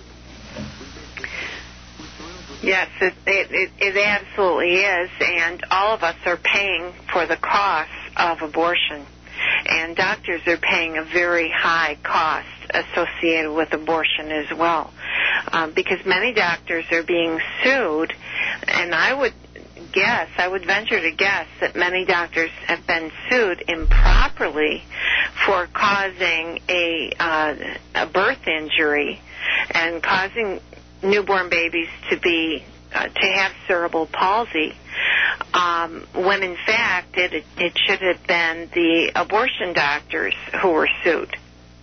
Yes, it, it, it absolutely is, and all of us are paying for the cost of abortion, and doctors are paying a very high cost associated with abortion as well, um, because many doctors are being sued, and I would guess, I would venture to guess that many doctors have been sued improperly for causing a, uh, a birth injury and causing newborn babies to be uh, to have cerebral palsy, um, when in fact it it should have been the abortion doctors who were sued.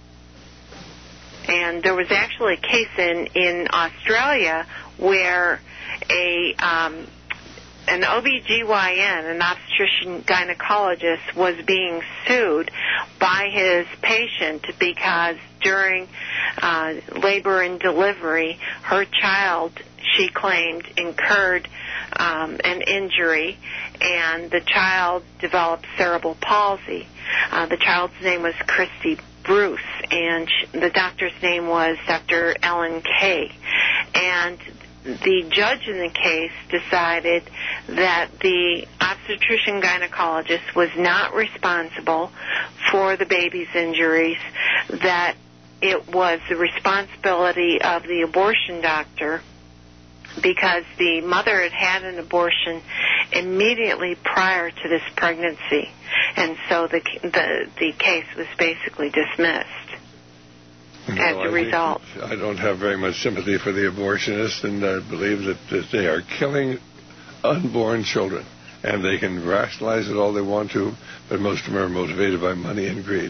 And there was actually a case in in Australia where a um, an O B G Y N, an obstetrician gynecologist, was being sued by his patient because during uh, labor and delivery, her child, she claimed, incurred um, an injury, and the child developed cerebral palsy. Uh, the child's name was Christy Bruce, and she, the doctor's name was Doctor Ellen Kay. And the judge in the case decided that the obstetrician gynecologist was not responsible for the baby's injuries, that it was the responsibility of the abortion doctor because the mother had had an abortion immediately prior to this pregnancy, and so the the, the case was basically dismissed. Well, as a I result. I don't have very much sympathy for the abortionists, and I believe that, that they are killing unborn children. And they can rationalize it all they want to, but most of them are motivated by money and greed.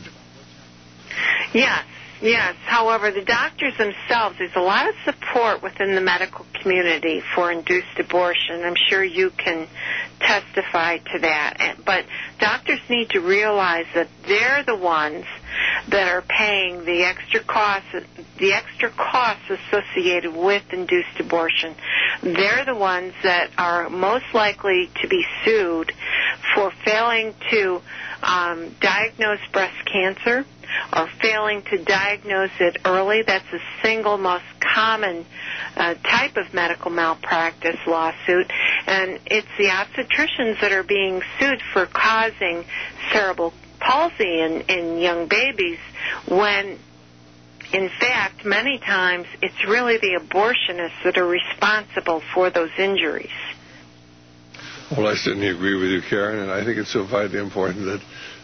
Yes, yes. However, the doctors themselves, there's a lot of support within the medical community for induced abortion. I'm sure you can testify to that. But doctors need to realize that they're the ones that are paying the extra costs, the extra costs associated with induced abortion. They're the ones that are most likely to be sued for failing to um, diagnose breast cancer or failing to diagnose it early. That's the single most common uh, type of medical malpractice lawsuit. And it's the obstetricians that are being sued for causing cerebral palsy in, in young babies when, in fact, many times it's really the abortionists that are responsible for those injuries. Well, I certainly agree with you, Karen, and I think it's so vitally important that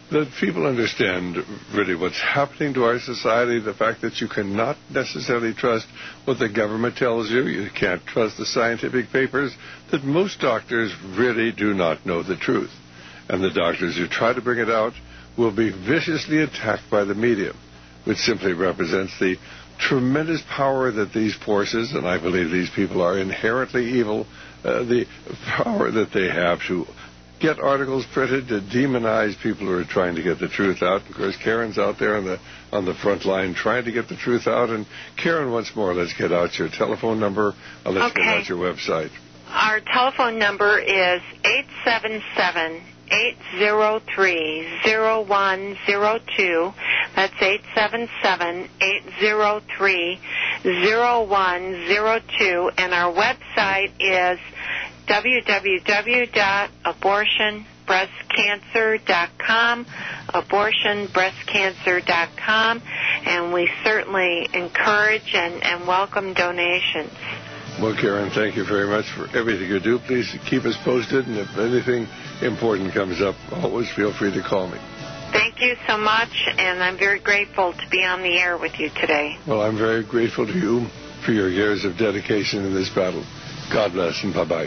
that people understand really what's happening to our society, the fact that you cannot necessarily trust what the government tells you, you can't trust the scientific papers, that most doctors really do not know the truth. And the doctors who try to bring it out will be viciously attacked by the media, which simply represents the tremendous power that these forces, and I believe these people are inherently evil, uh, the power that they have to get articles printed to demonize people who are trying to get the truth out. Of course, Karen's out there on the on the front line trying to get the truth out. And Karen, once more, let's get out your telephone number. Uh, let's okay. get out your website. Our telephone number is eight seven seven, eight zero three, zero one zero two. That's eight seven seven, eight zero three, zero one zero two. And our website is w w w dot abortion breast cancer dot com, abortion breast cancer dot com, and we certainly encourage and, and welcome donations. Well, Karen, thank you very much for everything you do. Please keep us posted, and if anything important comes up, always feel free to call me. Thank you so much, and I'm very grateful to be on the air with you today. Well, I'm very grateful to you for your years of dedication in this battle. God bless, and bye-bye.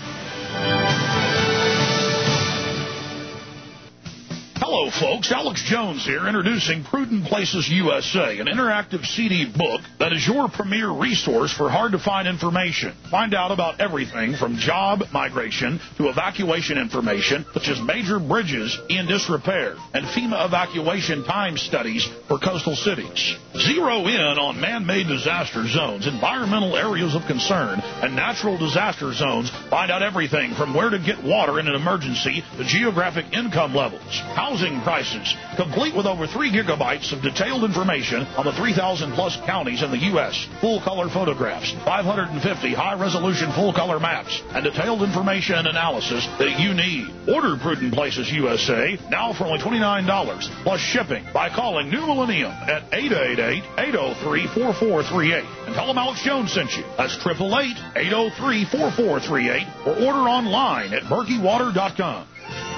Hello, folks. Alex Jones here, introducing Prudent Places U S A, an interactive C D book that is your premier resource for hard-to-find information. Find out about everything from job migration to evacuation information, such as major bridges in disrepair and FEMA evacuation time studies for coastal cities. Zero in on man-made disaster zones, environmental areas of concern, and natural disaster zones. Find out everything from where to get water in an emergency to geographic income levels, housing prices, complete with over three gigabytes of detailed information on the three thousand plus counties in the U S, full-color photographs, five hundred fifty high-resolution full-color maps, and detailed information and analysis that you need. Order Prudent Places U S A now for only twenty-nine dollars plus shipping by calling New Millennium at eight eight eight, eight oh three, four four three eight and tell them Alex Jones sent you. That's eight eight eight, eight oh three, four four three eight or order online at berkey water dot com.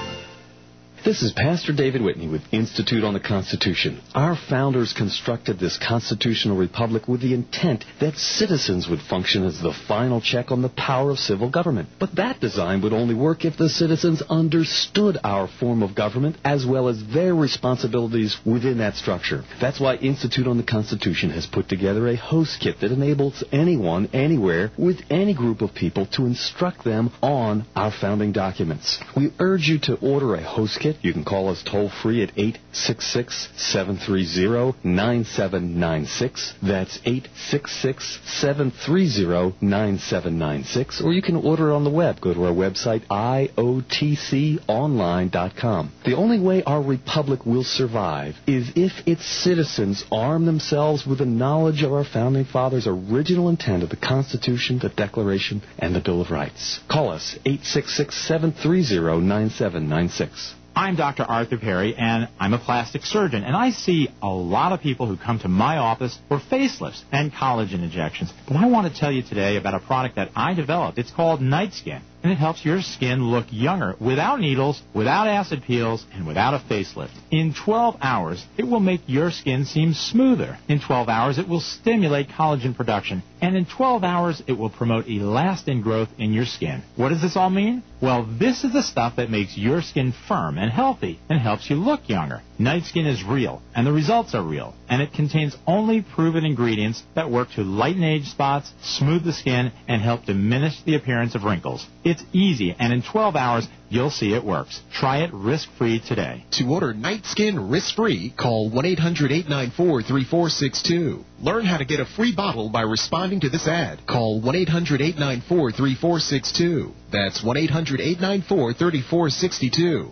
This is Pastor David Whitney with Institute on the Constitution. Our founders constructed this constitutional republic with the intent that citizens would function as the final check on the power of civil government. But that design would only work if the citizens understood our form of government as well as their responsibilities within that structure. That's why Institute on the Constitution has put together a host kit that enables anyone, anywhere, with any group of people to instruct them on our founding documents. We urge you to order a host kit. You can call us toll-free at eight six six, seven three zero, nine seven nine six. That's eight six six, seven three zero, nine seven nine six. Or you can order on the web. Go to our website, I O T C online dot com. The only way our republic will survive is if its citizens arm themselves with the knowledge of our Founding Fathers' original intent of the Constitution, the Declaration, and the Bill of Rights. Call us, eight six six, seven three zero, nine seven nine six. I'm Doctor Arthur Perry, and I'm a plastic surgeon, and I see a lot of people who come to my office for facelifts and collagen injections. But I want to tell you today about a product that I developed. It's called Night Skin, and it helps your skin look younger without needles, without acid peels, and without a facelift. In twelve hours, it will make your skin seem smoother. In twelve hours, it will stimulate collagen production, and in twelve hours, it will promote elastin growth in your skin. What does this all mean? Well, this is the stuff that makes your skin firm and healthy and helps you look younger. Night Skin is real, and the results are real, and it contains only proven ingredients that work to lighten age spots, smooth the skin, and help diminish the appearance of wrinkles. It's easy, and in twelve hours, you'll see it works. Try it risk-free today. To order Night Skin risk-free, call one eight hundred, eight nine four, three four six two. Learn how to get a free bottle by responding to this ad. Call one eight hundred, eight nine four, three four six two. That's one eight hundred, eight nine four, three four six two.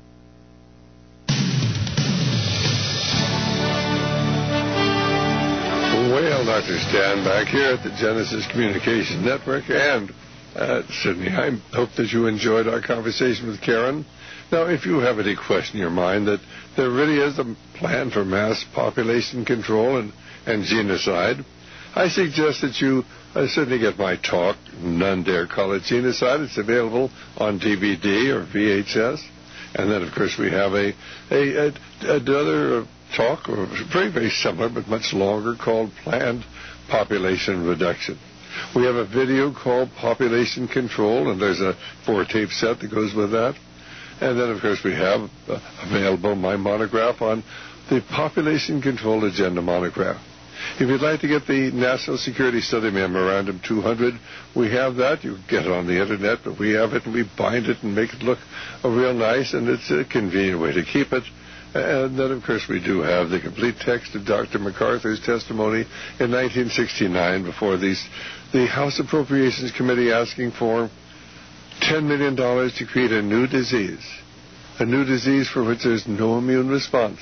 Well, Doctor Stan back here at the Genesis Communication Network, and uh, Sydney, I hope that you enjoyed our conversation with Karen. Now, if you have any question in your mind that there really is a plan for mass population control and, and genocide, I suggest that you uh, certainly get my talk, None Dare Call It Genocide. It's available on D V D or V H S. And then, of course, we have a, a, a another talk, or very, very similar, but much longer, called Planned Population Reduction. We have a video called Population Control, and there's a four-tape set that goes with that. And then, of course, we have uh, available my monograph on the Population Control Agenda monograph. If you'd like to get the National Security Study Memorandum two hundred, we have that. You can get it on the Internet, but we have it, and we bind it and make it look uh, real nice, and it's a convenient way to keep it. And then, of course, we do have the complete text of Doctor MacArthur's testimony in nineteen sixty-nine before these, the House Appropriations Committee, asking for ten million dollars to create a new disease, a new disease for which there's no immune response,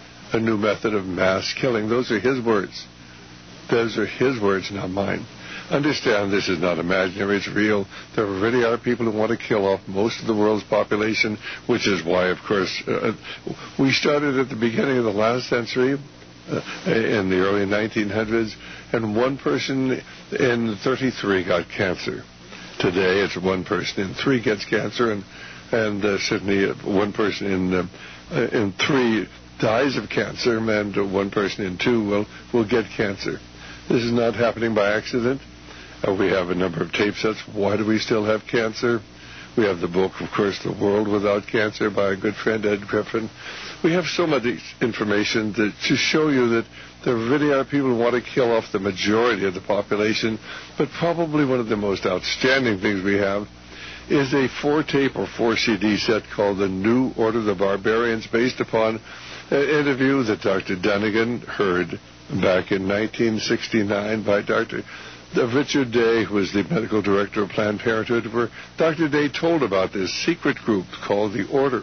a new method of mass killing. Those are his words. Those are his words, not mine. Understand, this is not imaginary, it's real. There really are people who want to kill off most of the world's population, which is why, of course, uh, we started at the beginning of the last century, uh, in the early nineteen hundreds, and one person in thirty-three got cancer. Today, it's one person in three gets cancer, and, and uh, certainly one person in, uh, in three dies of cancer, and one person in two will, will get cancer. This is not happening by accident. Uh, we have a number of tape sets. Why do we still have cancer? We have the book, of course, The World Without Cancer by a good friend, Ed Griffin. We have so much information that, to show you that there really are people who want to kill off the majority of the population, but probably one of the most outstanding things we have is a four-tape or four-C D set called The New Order of the Barbarians, based upon an interview that Doctor Dunnigan heard back in nineteen sixty-nine by Doctor Richard Day, who was the medical director of Planned Parenthood, where Doctor Day told about this secret group called the Order,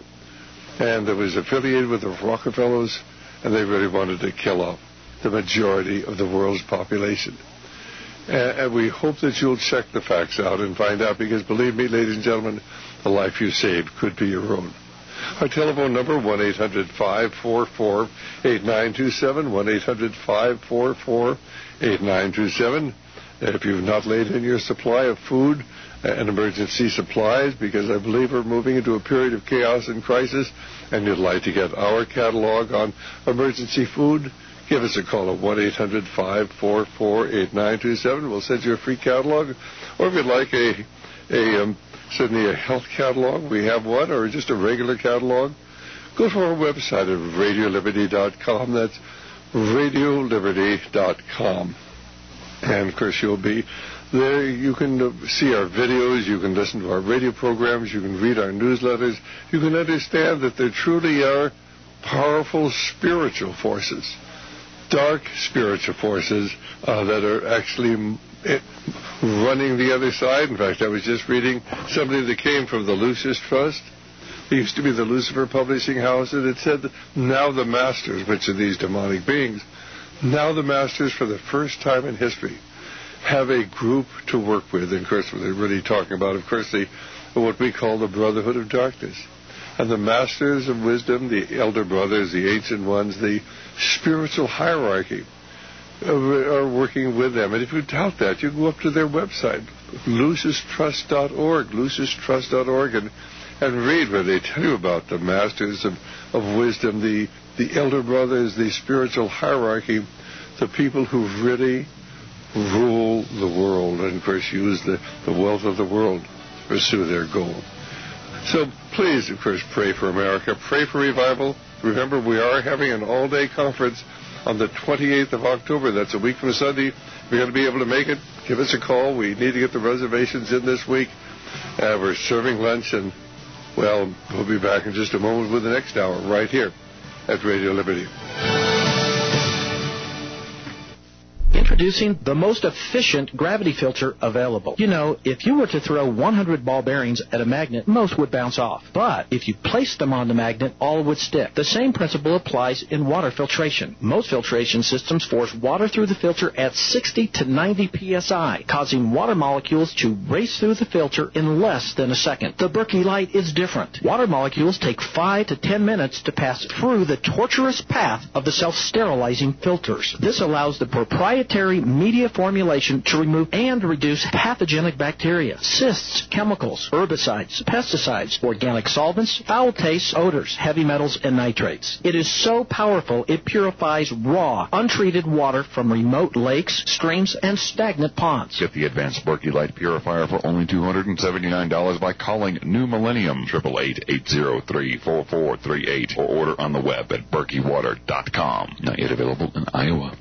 and that was affiliated with the Rockefellers, and they really wanted to kill off the majority of the world's population. And, and we hope that you'll check the facts out and find out, because believe me, ladies and gentlemen, the life you saved could be your own. Our telephone number, one eight hundred five four four eight nine two seven, one eight hundred five four four eight nine two seven. If you've not laid in your supply of food and emergency supplies, because I believe we're moving into a period of chaos and crisis, and you'd like to get our catalog on emergency food, give us a call at one eight hundred five four four eight nine two seven. We'll send you a free catalog. Or if you'd like a, a um, certainly a health catalog, we have one, or just a regular catalog, go to our website at radio liberty dot com. That's radio liberty dot com. And, of course, you'll be there. You can uh, see our videos. You can listen to our radio programs. You can read our newsletters. You can understand that there truly are powerful spiritual forces, dark spiritual forces uh, that are actually It, running the other side. In fact, I was just reading somebody that came from the Lucis Trust. It used to be the Lucifer Publishing House, and it said that now the masters, which are these demonic beings, now the masters, for the first time in history, have a group to work with. And, of course, what they're really talking about, of course, the, what we call the Brotherhood of Darkness. And the masters of wisdom, the elder brothers, the ancient ones, the spiritual hierarchy, are working with them. And if you doubt that, you go up to their website, lucis trust dot org, lucis trust dot org, and, and read where they tell you about the masters of, of wisdom, the, the elder brothers, the spiritual hierarchy, the people who really rule the world and, of course, use the, the wealth of the world to pursue their goal. So please, of course, pray for America. Pray for revival. Remember, we are having an all-day conference on the twenty-eighth of October. That's a week from Sunday. If you're going to be able to make it, give us a call. We need to get the reservations in this week. Uh, we're serving lunch, and, well, we'll be back in just a moment with the next hour right here at Radio Liberty. Introducing the most efficient gravity filter available. You know, if you were to throw one hundred ball bearings at a magnet, most would bounce off. But if you place them on the magnet, all would stick. The same principle applies in water filtration. Most filtration systems force water through the filter at sixty to ninety P S I, causing water molecules to race through the filter in less than a second. The Berkey Light is different. Water molecules take five to ten minutes to pass through the tortuous path of the self-sterilizing filters. This allows the proprietary proprietary media formulation to remove and reduce pathogenic bacteria, cysts, chemicals, herbicides, pesticides, organic solvents, foul tastes, odors, heavy metals, and nitrates. It is so powerful it purifies raw, untreated water from remote lakes, streams, and stagnant ponds. Get the Advanced Berkey Light Purifier for only two hundred seventy-nine dollars by calling New Millennium, eight eight eight, eight zero three, four four three eight, or order on the web at berkey water dot com. Not yet available in Iowa.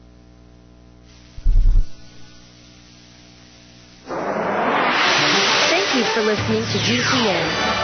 Thank you for listening to G C N.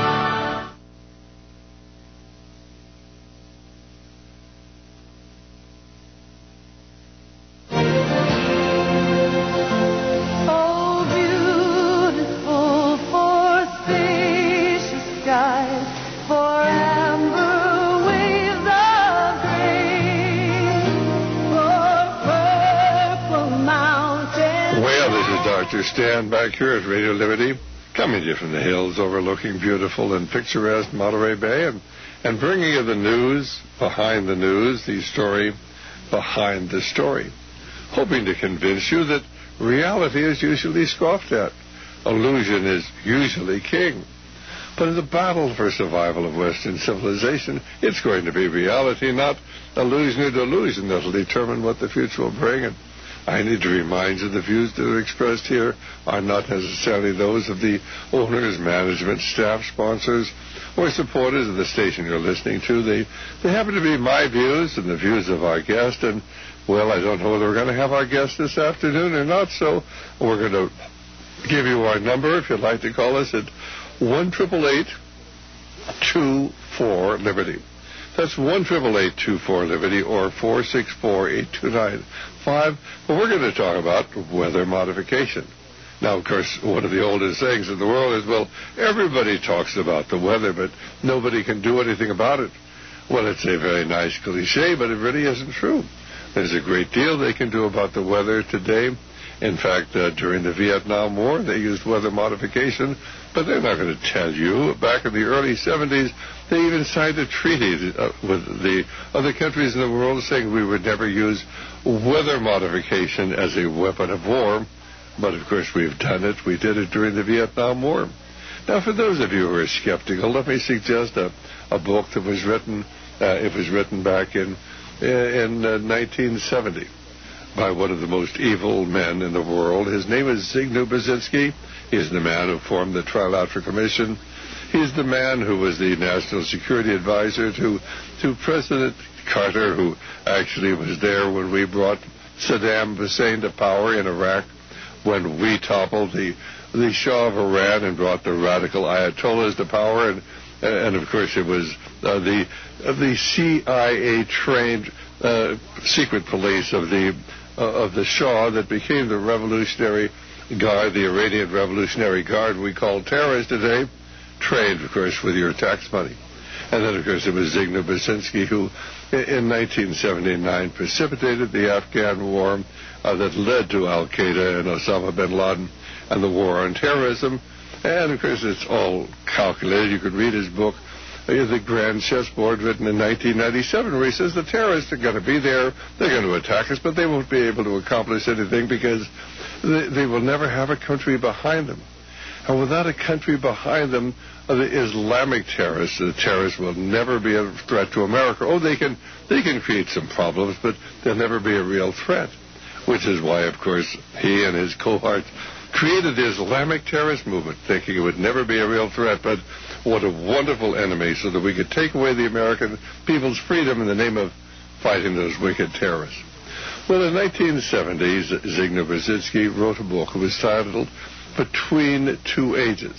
Stand back here at Radio Liberty, coming to you from the hills overlooking beautiful and picturesque Monterey Bay, and, and bringing you the news behind the news, the story behind the story, hoping to convince you that reality is usually scoffed at. Illusion is usually king. But in the battle for survival of Western civilization, it's going to be reality, not illusion or delusion, that will determine what the future will bring. And I need to remind you the views that are expressed here are not necessarily those of the owners, management, staff, sponsors, or supporters of the station you're listening to. They, they happen to be my views and the views of our guest. And, well, I don't know whether we're going to have our guest this afternoon or not, so we're going to give you our number if you'd like to call us at one eight eight eight, two four, Liberty. That's one eight eight eight, two four, Liberty, or four six four, eight two nine five. But we're going to talk about weather modification. Now, of course, one of the oldest sayings in the world is, well, everybody talks about the weather, but nobody can do anything about it. Well, it's a very nice cliche, but it really isn't true. There's a great deal they can do about the weather today. In fact, uh, during the Vietnam War, they used weather modification, but they're not going to tell you. Back in the early seventies, they even signed a treaty uh, with the other countries in the world saying we would never use weather modification as a weapon of war. But, of course, we've done it. We did it during the Vietnam War. Now, for those of you who are skeptical, let me suggest a, a book that was written, uh, it was written back in, in uh, nineteen seventy. By one of the most evil men in the world. His name is Zygmunt Brzezinski. He's the man who formed the Trilateral Commission. He's the man who was the National Security Advisor to, to President Carter, who actually was there when we brought Saddam Hussein to power in Iraq, when we toppled the, the Shah of Iran and brought the radical Ayatollahs to power. And, and of course, it was uh, the, uh, the C I A-trained uh, secret police of the Uh, of the Shah that became the Revolutionary Guard, the Iranian Revolutionary Guard we call terrorists today, trained, of course, with your tax money. And then, of course, it was Zygmunt Brzezinski who, in nineteen seventy-nine, precipitated the Afghan war uh, that led to al-Qaeda and Osama bin Laden and the war on terrorism. And, of course, it's all calculated. You could read his book, The Grand Chessboard, written in nineteen ninety-seven, where he says the terrorists are going to be there, they're going to attack us, but they won't be able to accomplish anything because they, they will never have a country behind them. And without a country behind them, uh, the Islamic terrorists, the terrorists will never be a threat to America. Oh, they can, they can create some problems, but they'll never be a real threat, which is why, of course, he and his cohorts created the Islamic terrorist movement, thinking it would never be a real threat, but what a wonderful enemy, so that we could take away the American people's freedom in the name of fighting those wicked terrorists. Well, in nineteen seventy, Zygmunt Brzezinski wrote a book. It was titled Between Two Ages,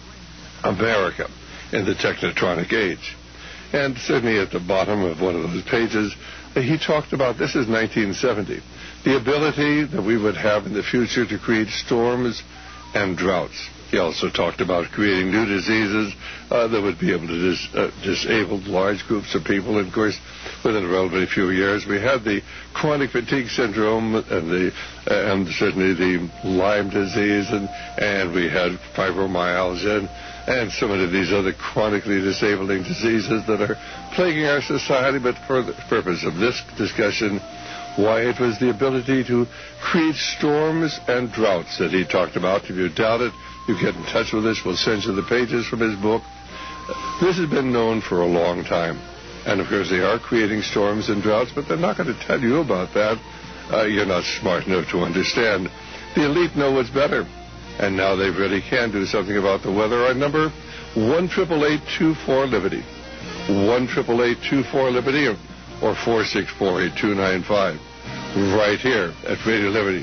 America in the Technotronic Age. And certainly at the bottom of one of those pages, he talked about, this is nineteen seventy, the ability that we would have in the future to create storms and droughts. He also talked about creating new diseases uh, that would be able to dis- uh, disable large groups of people. And, of course, within a relatively few years, we had the chronic fatigue syndrome and the uh, and certainly the Lyme disease, and, and we had fibromyalgia and, and so many of these other chronically disabling diseases that are plaguing our society. But for the purpose of this discussion, Why, it was the ability to create storms and droughts that he talked about. If you doubt it, you get in touch with us. We'll send you the pages from his book. This has been known for a long time. And, of course, they are creating storms and droughts, but they're not going to tell you about that. Uh, you're not smart enough to understand. The elite know what's better. And now they really can do something about the weather. Our number, one eight eight eight, two four, Liberty. one eight eight eight, two four, Liberty, or, or four six four, eight two nine five. Right here at Radio Liberty.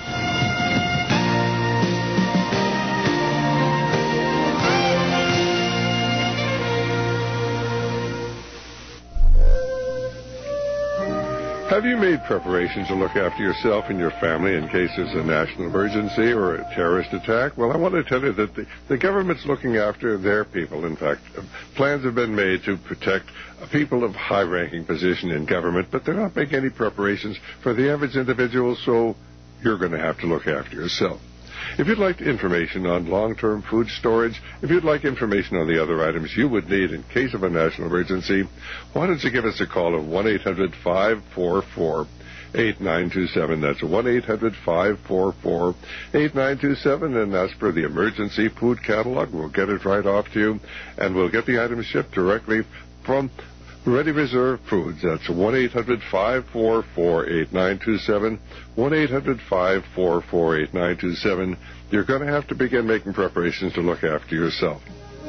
Have you made preparations to look after yourself and your family in case there's a national emergency or a terrorist attack? Well, I want to tell you that the, the government's looking after their people. In fact, plans have been made to protect people of high-ranking position in government, but they're not making any preparations for the average individual, so you're going to have to look after yourself. If you'd like information on long-term food storage, if you'd like information on the other items you would need in case of a national emergency, why don't you give us a call of one eight hundred, five four four, eight nine two seven. That's one eight hundred, five four four, eight nine two seven, and ask for the emergency food catalog. We'll get it right off to you, and we'll get the items shipped directly from Ready Reserve Foods. That's one eight hundred, five four four, eight nine two seven, one eight hundred, five four four, eight nine two seven. You're going to have to begin making preparations to look after yourself.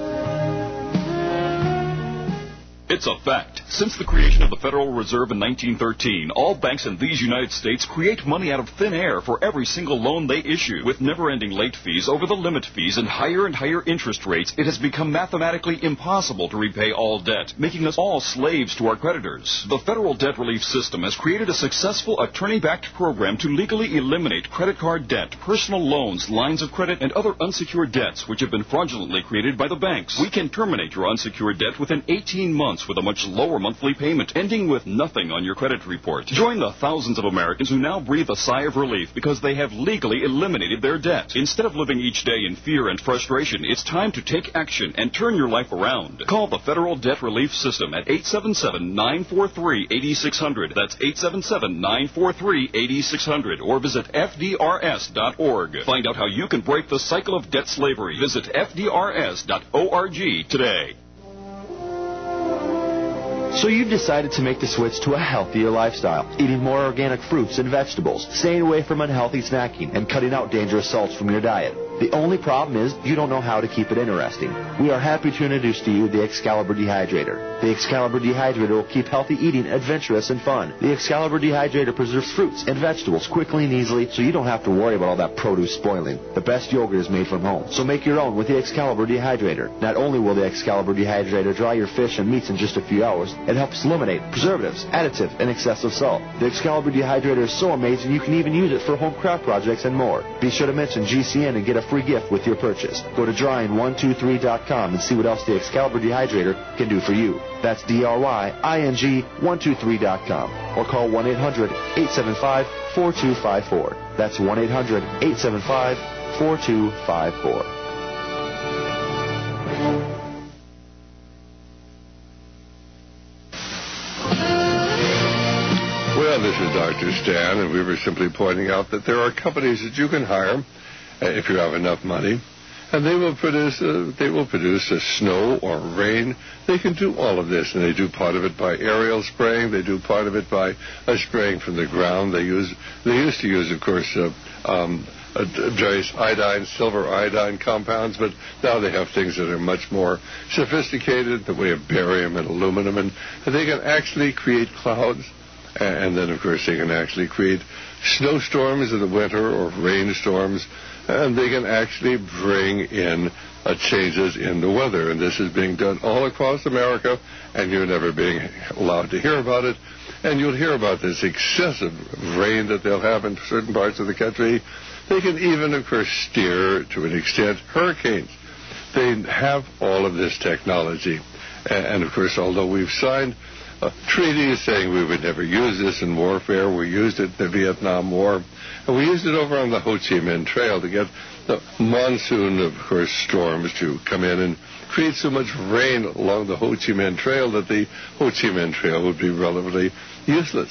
It's a fact. Since the creation of the Federal Reserve in nineteen thirteen, all banks in these United States create money out of thin air for every single loan they issue. With never-ending late fees, over-the-limit fees, and higher and higher interest rates, it has become mathematically impossible to repay all debt, making us all slaves to our creditors. The Federal Debt Relief System has created a successful attorney-backed program to legally eliminate credit card debt, personal loans, lines of credit, and other unsecured debts which have been fraudulently created by the banks. We can terminate your unsecured debt within eighteen months with a much lower monthly payment, ending with nothing on your credit report. Join the thousands of Americans who now breathe a sigh of relief because they have legally eliminated their debt. Instead of living each day in fear and frustration, it's time to take action and turn your life around. Call the Federal Debt Relief System at eight seven seven, nine four three, eight six zero zero. That's eight seven seven, nine four three, eight six zero zero. Or visit F D R S dot org. Find out how you can break the cycle of debt slavery. Visit F D R S dot org today. So you've decided to make the switch to a healthier lifestyle, eating more organic fruits and vegetables, staying away from unhealthy snacking, and cutting out dangerous salts from your diet. The only problem is you don't know how to keep it interesting. We are happy to introduce to you the Excalibur Dehydrator. The Excalibur Dehydrator will keep healthy eating adventurous and fun. The Excalibur Dehydrator preserves fruits and vegetables quickly and easily, so you don't have to worry about all that produce spoiling. The best yogurt is made from home, so make your own with the Excalibur Dehydrator. Not only will the Excalibur Dehydrator dry your fish and meats in just a few hours, it helps eliminate preservatives, additive, and excessive salt. The Excalibur Dehydrator is so amazing you can even use it for home craft projects and more. Be sure to mention G C N and get a free gift with your purchase. Go to drying one two three dot com and see what else the Excalibur Dehydrator can do for you. That's D R Y I N G one two three dot com. Or call one eight hundred, eight seven five, four two five four. That's one eight hundred, eight seven five, four two five four. Well, this is Doctor Stan, and we were simply pointing out that there are companies that you can hire uh, if you have enough money, and they will produce uh, they will produce a snow or rain. They can do all of this, and they do part of it by aerial spraying. They do part of it by uh, spraying from the ground. They use they used to use, of course, uh, um, uh, various iodine, silver iodine compounds, but now they have things that are much more sophisticated, the way of barium and aluminum, and they can actually create clouds. And then, of course, they can actually create snowstorms in the winter or rainstorms, and they can actually bring in uh, changes in the weather. And this is being done all across America, and you're never being allowed to hear about it. And you'll hear about this excessive rain that they'll have in certain parts of the country. They can even, of course, steer, to an extent, hurricanes. They have all of this technology. And, of course, although we've signed a treaty saying we would never use this in warfare, we used it in the Vietnam War, and we used it over on the Ho Chi Minh Trail to get the monsoon, of course, storms to come in and create so much rain along the Ho Chi Minh Trail that the Ho Chi Minh Trail would be relatively useless.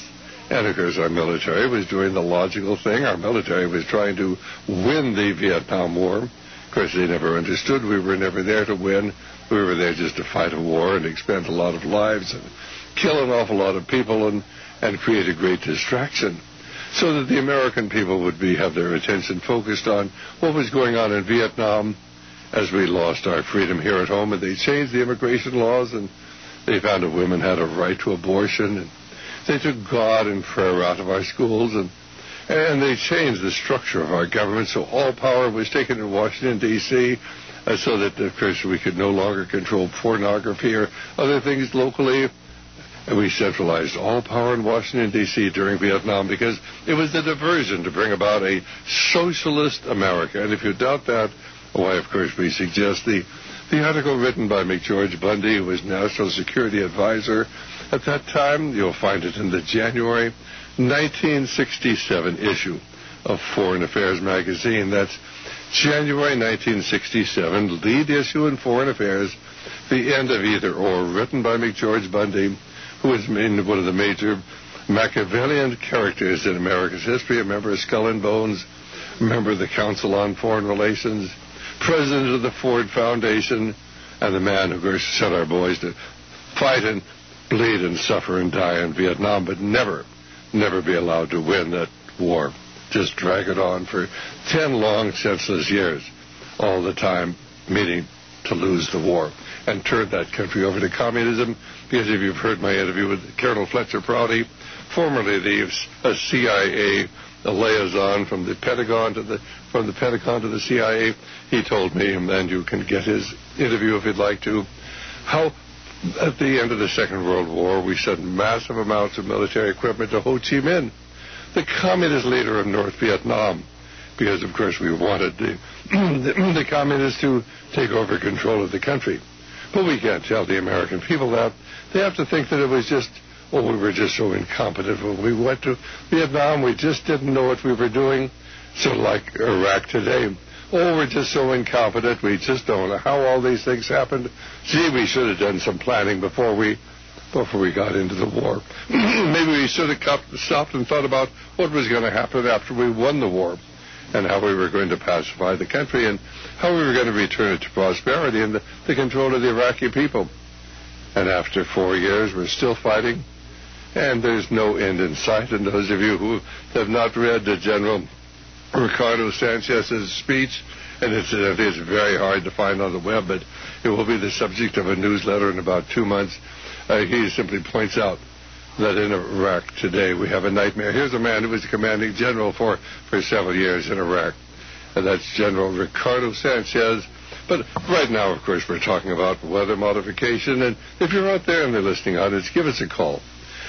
And, of course, our military was doing the logical thing. Our military was trying to win the Vietnam War. Of course, they never understood we were never there to win. We were there just to fight a war and expend a lot of lives and kill an awful lot of people and, and create a great distraction, so that the American people would be have their attention focused on what was going on in Vietnam as we lost our freedom here at home. And they changed the immigration laws, and they found that women had a right to abortion, and they took God and prayer out of our schools, and and they changed the structure of our government, so all power was taken in Washington, D C, uh, so that, of course, we could no longer control pornography or other things locally. And we centralized all power in Washington, D C during Vietnam because it was the diversion to bring about a socialist America. And if you doubt that, why, of course, we suggest the, the article written by McGeorge Bundy, who was National Security Advisor at that time. You'll find it in the January nineteen sixty-seven issue of Foreign Affairs magazine. That's January nineteen sixty-seven, lead issue in Foreign Affairs, The End of Either Or, written by McGeorge Bundy, who was one of the major Machiavellian characters in America's history, a member of Skull and Bones, a member of the Council on Foreign Relations, president of the Ford Foundation, and the man who, of course, sent our boys to fight and bleed and suffer and die in Vietnam, but never, never be allowed to win that war. Just drag it on for ten long, senseless years, all the time meaning to lose the war and turn that country over to communism. Because if you've heard my interview with Colonel Fletcher Prouty, formerly the uh, C I A a liaison from the Pentagon to the from the Pentagon to the C I A, he told me, and you can get his interview if you'd like to, how at the end of the Second World War we sent massive amounts of military equipment to Ho Chi Minh, the communist leader of North Vietnam, because of course we wanted the, the, the communists to take over control of the country. But we can't tell the American people that. They have to think that it was just, oh, we were just so incompetent. When we went to Vietnam, we just didn't know what we were doing. So like Iraq today, oh, we're just so incompetent, we just don't know how all these things happened. Gee, we should have done some planning before we before we got into the war. Maybe we should have stopped and thought about what was going to happen after we won the war, and how we were going to pacify the country, and how we were going to return it to prosperity and the, the control of the Iraqi people. And after four years, we're still fighting, and there's no end in sight. And those of you who have not read the General Ricardo Sanchez's speech, and it's, it is very hard to find on the web, but it will be the subject of a newsletter in about two months. Uh, he simply points out that in Iraq today we have a nightmare. Here's a man who was a commanding general for, for several years in Iraq, and that's General Ricardo Sanchez. But right now, of course, we're talking about weather modification, and if you're out there and they're listening on it, give us a call.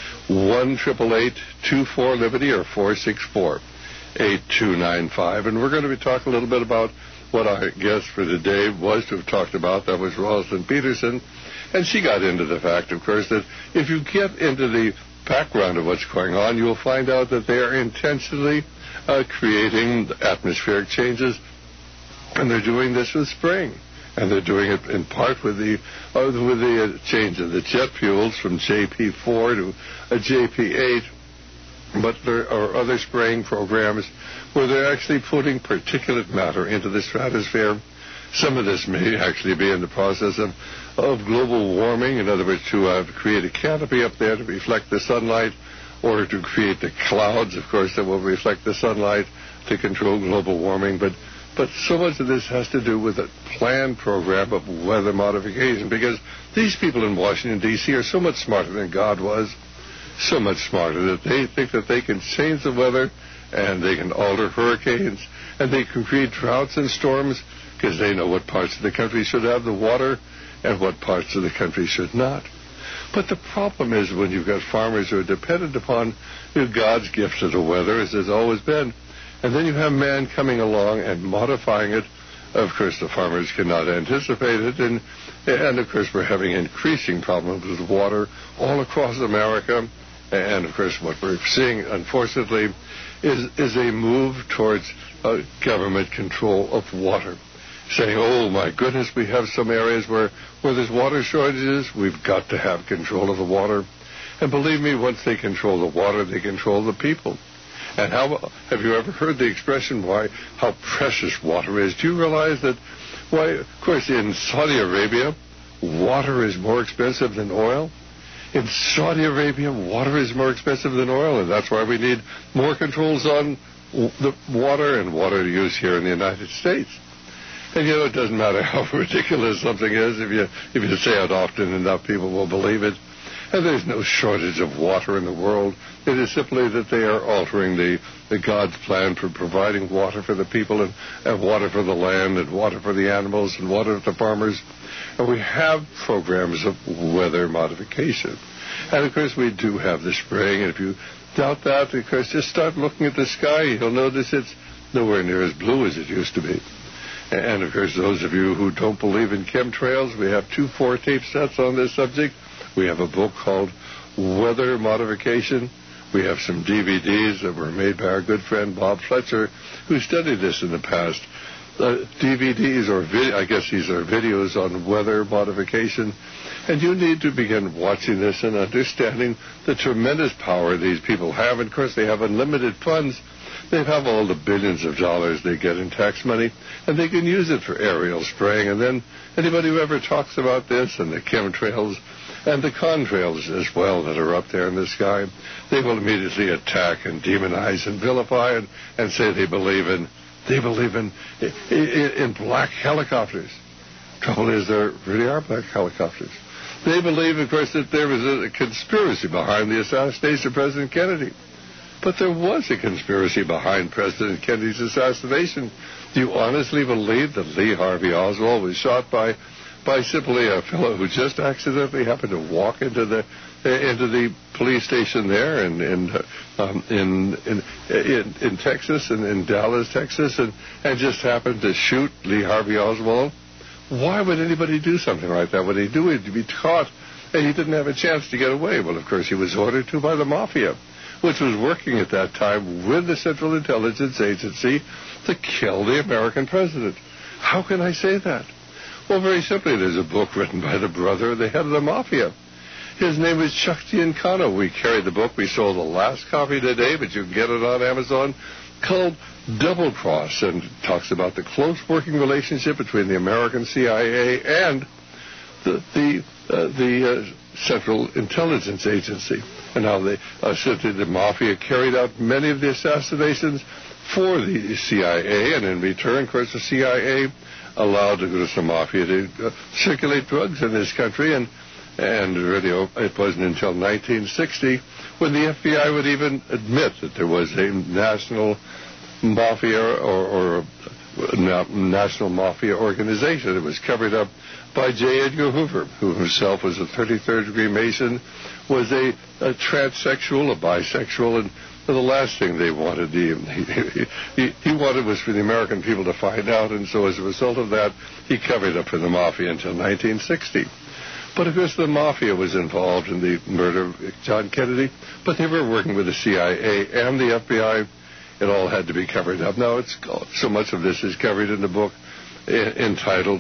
one eight eight eight, two four, Liberty or four six four, eight two nine five. And we're going to be talking a little bit about what our guest for today was to have talked about. That was Rosalind Peterson. And she got into the fact, of course, that if you get into the background of what's going on, you'll find out that they are intentionally uh, creating atmospheric changes, and they're doing this with spring. And they're doing it in part with the uh, with the uh, change of the jet fuels from J P four to a J P eight, but there are other spraying programs where they're actually putting particulate matter into the stratosphere. Some of this may actually be in the process of, of global warming, in other words, to uh, create a canopy up there to reflect the sunlight, or to create the clouds, of course, that will reflect the sunlight to control global warming. But But so much of this has to do with a planned program of weather modification, because these people in Washington, D C are so much smarter than God was, so much smarter that they think that they can change the weather, and they can alter hurricanes, and they can create droughts and storms, because they know what parts of the country should have the water and what parts of the country should not. But the problem is when you've got farmers who are dependent upon you know, God's gift to the weather, as there's always been, and then you have man coming along and modifying it. Of course, the farmers cannot anticipate it, and, and of course, we're having increasing problems with water all across America. And, of course, what we're seeing, unfortunately, is, is a move towards uh, government control of water. Saying, oh, my goodness, we have some areas where, where there's water shortages. We've got to have control of the water. And believe me, once they control the water, they control the people. And how have you ever heard the expression, why, how precious water is? Do you realize that, why, of course, in Saudi Arabia, water is more expensive than oil? In Saudi Arabia, water is more expensive than oil, and that's why we need more controls on the water and water use here in the United States. And, you know, it doesn't matter how ridiculous something is. If you if you say it often enough, people will believe it. And there's no shortage of water in the world. It is simply that they are altering the, the God's plan for providing water for the people and, and water for the land and water for the animals and water for the farmers. And we have programs of weather modification. And, of course, we do have the spraying. And if you doubt that, of course, just start looking at the sky. You'll notice it's nowhere near as blue as it used to be. And, of course, those of you who don't believe in chemtrails, we have two four-tape sets on this subject. We have a book called Weather Modification. We have some D V Ds that were made by our good friend Bob Fletcher, who studied this in the past. Uh, D V Ds, or vid- I guess these are videos on weather modification. And you need to begin watching this and understanding the tremendous power these people have. And, of course, they have unlimited funds. They have all the billions of dollars they get in tax money, and they can use it for aerial spraying. And then anybody who ever talks about this and the chemtrails and the contrails as well that are up there in the sky, they will immediately attack and demonize and vilify and, and say they believe in they believe in, in in black helicopters. Trouble is, there really are black helicopters. They believe, of course, that there was a conspiracy behind the assassination of President Kennedy. But there was a conspiracy behind President Kennedy's assassination. Do you honestly believe that Lee Harvey Oswald was shot by by simply a fellow who just accidentally happened to walk into the into the police station there in in um, in, in in in Texas and in Dallas, Texas, and and just happened to shoot Lee Harvey Oswald? Why would anybody do something like that? When he do it, to be caught, and he didn't have a chance to get away. Well, of course, he was ordered to by the mafia, which was working at that time with the Central Intelligence Agency to kill the American president. How can I say that? Well, very simply, there's a book written by the brother of the head of the mafia. His name is Chuck Giancana. We carried the book. We sold the last copy today, but you can get it on Amazon, called Double Cross, and talks about the close working relationship between the American C I A and the the, uh, the uh, Central Intelligence Agency, and how they uh, simply the mafia carried out many of the assassinations for the C I A, and in return, of course, the C I A allowed the mafia to uh, circulate drugs in this country, and and really it wasn't until nineteen sixty when the F B I would even admit that there was a national mafia or, or a national mafia organization. It was covered up by J. Edgar Hoover, who himself was a thirty-third degree Mason, was a, a transsexual, a bisexual, and the last thing they wanted, he, he, he wanted was for the American people to find out, and so as a result of that, he covered up for the mafia until nineteen sixty. But of course the mafia was involved in the murder of John Kennedy, but they were working with the C I A and the F B I. It all had to be covered up. Now, it's so much of this is covered in the book entitled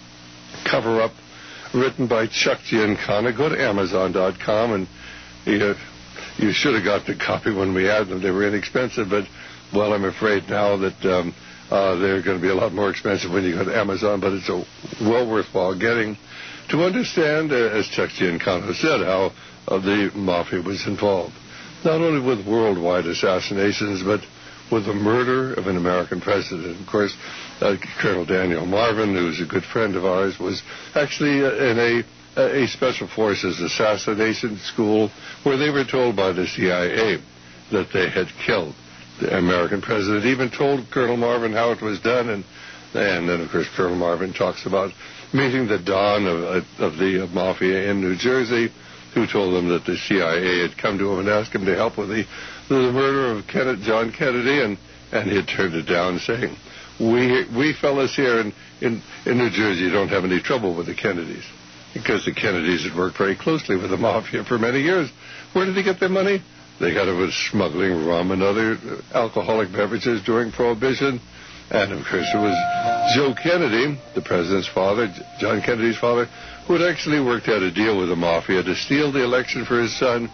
Cover Up, written by Chuck Giancana. Go to Amazon dot com, and you, you should have got the copy when we had them. They were inexpensive, but, well, I'm afraid now that um, uh, they're going to be a lot more expensive when you go to Amazon, but it's a well worthwhile getting to understand, uh, as Chuck Giancana said, how uh, the mafia was involved, not only with worldwide assassinations, but with the murder of an American president. Of course, uh, Colonel Daniel Marvin, who's a good friend of ours, was actually uh, in a, a Special Forces assassination school where they were told by the C I A that they had killed the American president. Even told Colonel Marvin how it was done, and and then, of course, Colonel Marvin talks about meeting the Don of, of the mafia in New Jersey, who told them that the C I A had come to him and asked him to help with the, the murder of Kennedy, John Kennedy, and, and he had turned it down, saying, we we fellas here in, in, in New Jersey don't have any trouble with the Kennedys, because the Kennedys had worked very closely with the mafia for many years. Where did they get their money? They got it with smuggling rum and other alcoholic beverages during Prohibition. And, of course, it was Joe Kennedy, the president's father, John Kennedy's father, who had actually worked out a deal with the mafia to steal the election for his son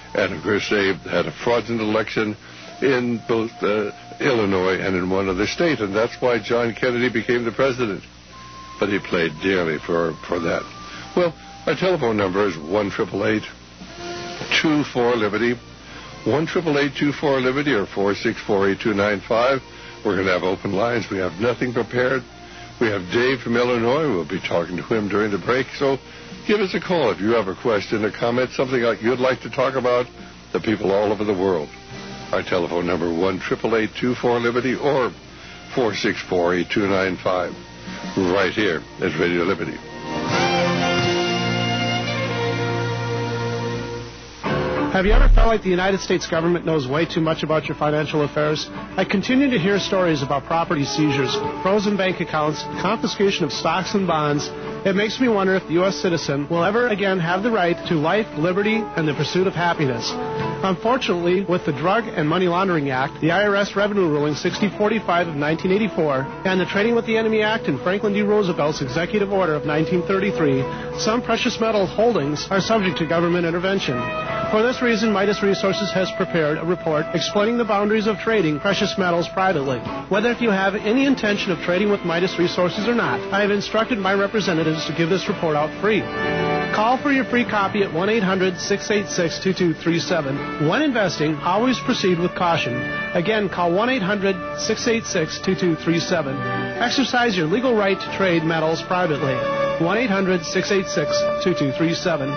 And, of course, they had a fraudulent election in both uh, Illinois and in one other state, and that's why John Kennedy became the president. But he paid dearly for, for that. Well, our telephone number is one eight eight eight, two four, Liberty, one eight eight eight, two four, Liberty, or four six four, eight two nine five. We're going to have open lines. We have nothing prepared. We have Dave from Illinois. We'll be talking to him during the break. So give us a call if you have a question, a comment, something like you'd like to talk about, the people all over the world. Our telephone number, one eight eight eight, two four, Liberty, or four six four, eight two nine five, right here at Radio Liberty. Have you ever felt like the United States government knows way too much about your financial affairs? I continue to hear stories about property seizures, frozen bank accounts, confiscation of stocks and bonds. It makes me wonder if the U S citizen will ever again have the right to life, liberty, and the pursuit of happiness. Unfortunately, with the Drug and Money Laundering Act, the I R S Revenue Ruling sixty forty-five of nineteen eighty-four, and the Trading with the Enemy Act and Franklin D. Roosevelt's Executive Order of nineteen thirty-three, some precious metal holdings are subject to government intervention. For this reason, Midas Resources has prepared a report explaining the boundaries of trading precious metals privately. Whether if you have any intention of trading with Midas Resources or not, I have instructed my representatives to give this report out free. Call for your free copy at one eight hundred, six eight six, two two three seven. When investing, always proceed with caution. Again, call one eight hundred, six eight six, two two three seven. Exercise your legal right to trade metals privately. one eight hundred, six eight six, two two three seven.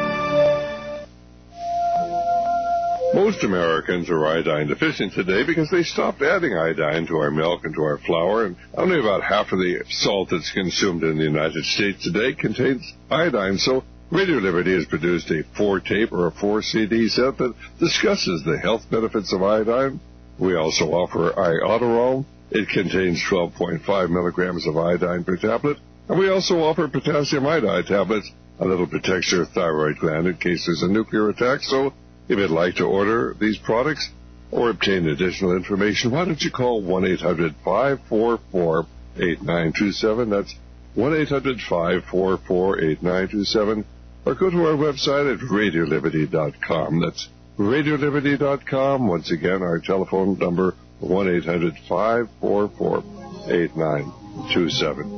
Most Americans are iodine deficient today because they stopped adding iodine to our milk and to our flour, and only about half of the salt that's consumed in the United States today contains iodine. So Radio Liberty has produced a four-tape or a four-C D set that discusses the health benefits of iodine. We also offer Iodoral. It contains twelve point five milligrams of iodine per tablet. And we also offer potassium iodide tablets, and that'll protect your thyroid gland in case there's a nuclear attack. So if you'd like to order these products or obtain additional information, why don't you call one eight hundred, five four four, eight nine two seven. That's one eight hundred, five four four, eight nine two seven. Or go to our website at radio liberty dot com. That's radio liberty dot com. Once again, our telephone number, one eight hundred, five four four, eight nine two seven.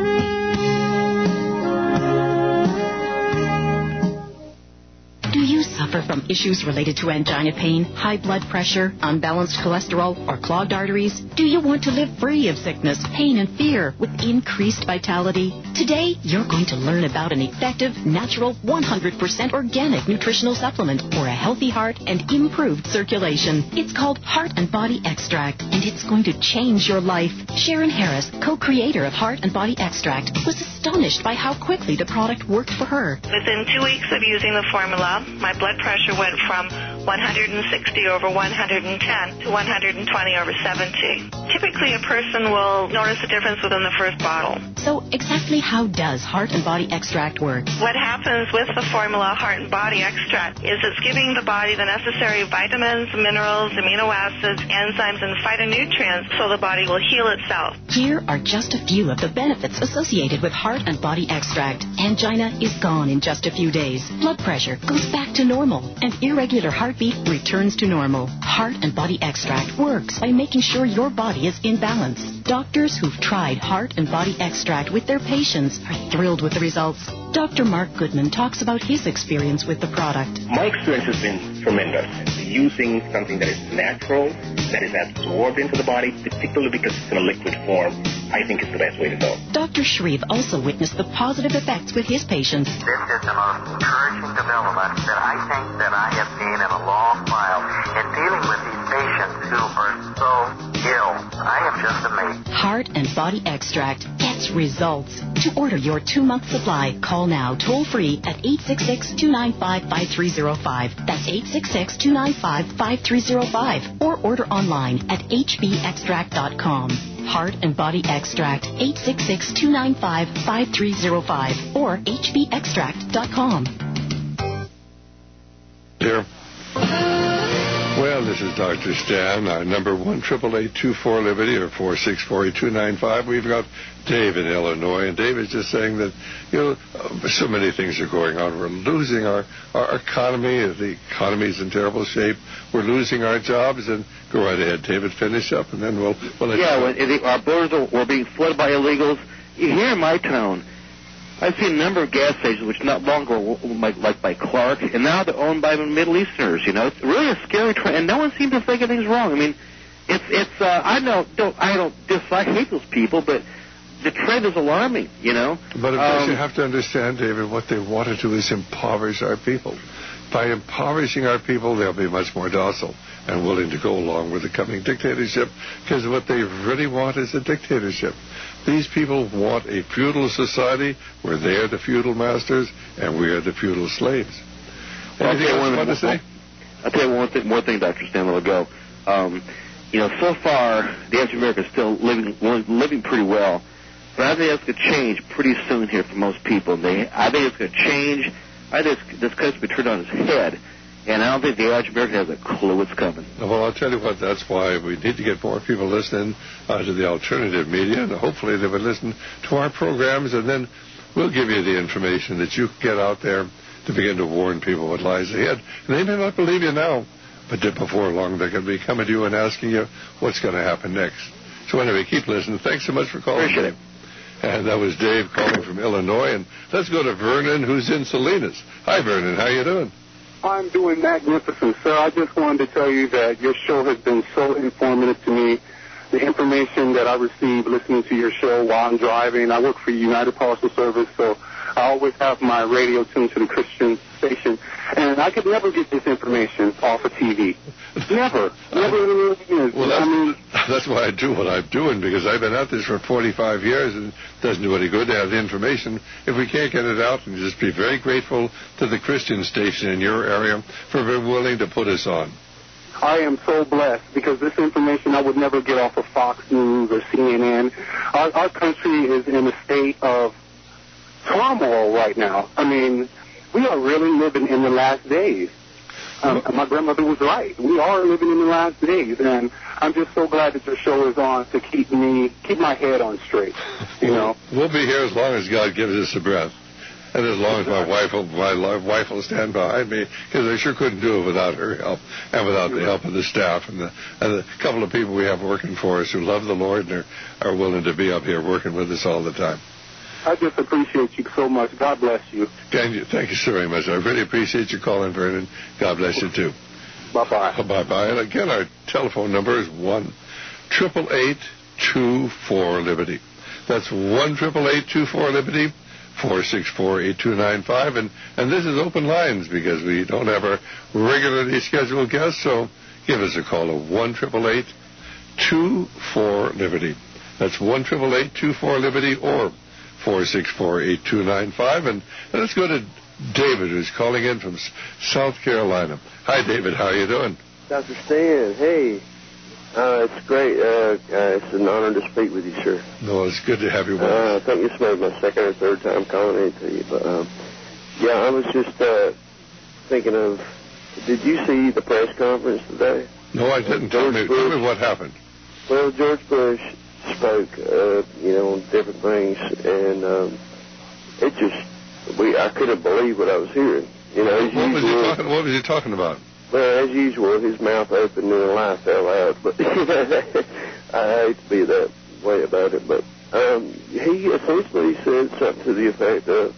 Do you suffer from issues related to angina pain, high blood pressure, unbalanced cholesterol, or clogged arteries? Do you want to live free of sickness, pain, and fear with increased vitality? Today, you're going to learn about an effective, natural, one hundred percent organic nutritional supplement for a healthy heart and improved circulation. It's called Heart and Body Extract, and it's going to change your life. Sharon Harris, co-creator of Heart and Body Extract, was astonished by how quickly the product worked for her. Within two weeks of using the formula, my blood pressure went from one hundred sixty over one hundred ten to one hundred twenty over seventy. Typically, a person will notice a difference within the first bottle. So exactly how does Heart and Body Extract work? What happens with the formula Heart and Body Extract is it's giving the body the necessary vitamins, minerals, amino acids, enzymes, and phytonutrients so the body will heal itself. Here are just a few of the benefits associated with Heart and Body Extract. Angina is gone in just a few days. Blood pressure goes back to normal, and irregular heartbeat returns to normal. Heart and Body Extract works by making sure your body is in balance. Doctors who've tried Heart and Body Extract with their patients are thrilled with the results. Doctor Mark Goodman talks about his experience with the product. My experience has been tremendous. Using something that is natural, that is absorbed into the body, particularly because it's in a liquid form, I think is the best way to go. Doctor Shreve also witnessed the positive effects with his patients. This is the most encouraging development that I think that I have seen in a long while in dealing with these patients who are so ill. I am just amazed. Heart and Body Extract gets results. To order your two-month supply, call now toll-free at eight six six, two nine five, five three zero five. That's eight six six, two nine five, five three zero five. Or order online at h b extract dot com. Heart and Body Extract, eight six six, two nine five, five three zero five. Or h b extract dot com. Here. Well, this is Doctor Stan. Our number one triple eight two four Liberty or four six four eight two nine five. We've got Dave in Illinois, and Dave is just saying that you know uh, so many things are going on. We're losing our our economy. The economy is in terrible shape. We're losing our jobs. And go right ahead, David. Finish up, and then we'll we'll let yeah. you When it, our borders are, were being flooded by illegals. Here in my town, I've seen a number of gas stations which not long ago were like, like by Clark, and now they're owned by Middle Easterners. You know, it's really a scary trend, and no one seems to think anything's wrong. I mean, it's it's. Uh, I know, don't I don't dislike hate those people, but the trend is alarming. You know. But of course, um, you have to understand, David, what they want to do is impoverish our people. By impoverishing our people, they'll be much more docile and willing to go along with the coming dictatorship, because what they really want is a dictatorship. These people want a feudal society where they are the feudal masters and we are the feudal slaves. Anything else you want to say? I'll tell you one thing, more thing, Doctor Stan, will go. Um, you know, so far, the average American is still living living pretty well, but I think that's going to change pretty soon here for most people. They, I think it's going to change. I think this, this country will be turned on its head, and I don't think the average American has a clue what's coming. Well, I'll tell you what, that's why we need to get more people listening uh, to the alternative media, and hopefully they will listen to our programs, and then we'll give you the information that you can get out there to begin to warn people what lies ahead. And they may not believe you now, but before long they're going to be coming to you and asking you what's going to happen next. So anyway, keep listening. Thanks so much for calling. Appreciate it. And that was Dave calling from Illinois. And let's go to Vernon, who's in Salinas. Hi, Vernon. How you doing? I'm doing magnificent, sir. I just wanted to tell you that your show has been so informative to me. The information that I receive listening to your show while I'm driving, I work for United Parcel Service, so I always have my radio tuned to the Christian station, and I could never get this information off of T V. Never. Never in a million years. Well, that's, I mean, that's why I do what I'm doing, because I've been at this for forty-five years, and it doesn't do any good to have the information if we can't get it out. And just be very grateful to the Christian station in your area for being willing to put us on. I am so blessed, because this information I would never get off of Fox News or C N N. Our, our country is in a state of turmoil right now. I mean, we are really living in the last days. Um, my grandmother was right. We are living in the last days, and I'm just so glad that your show is on to keep me, keep my head on straight. You know, we'll be here as long as God gives us a breath, and as long as my wife will, my wife will stand behind me, because I sure couldn't do it without her help and without the help of the staff and the, and the couple of people we have working for us who love the Lord and are, are willing to be up here working with us all the time. I just appreciate you so much. God bless you. Thank you, thank you so very much. I really appreciate you calling, Vernon. God bless you, too. Bye-bye. Bye-bye. And again, our telephone number is one eight eight eight, two four, Liberty. That's one eight eight eight, two four, Liberty, four six four, eight two nine five. And, and this is open lines because we don't have our regularly scheduled guests, so give us a call at one eight eight eight, two four, Liberty. That's one eight eight eight, two four, Liberty, or four six four, eight two nine five. And let's go to David, who's calling in from South Carolina. Hi, David. How are you doing? Doctor Stan, hey. Uh, it's great. Uh, uh, it's an honor to speak with you, sir. No, it's good to have you with uh, us. I think this may be my second or third time calling in to you. But, um, yeah, I was just uh, thinking of, did you see the press conference today? No, I didn't. Tell me, tell me what happened. Well, George Bush spoke, uh, you know, on different things, and um, it just, we I couldn't believe what I was hearing. You know, as what, usual, was he talking, what was he talking about? Well, as usual, his mouth opened and a lie fell out. But I hate to be that way about it, but um, he essentially said something to the effect of,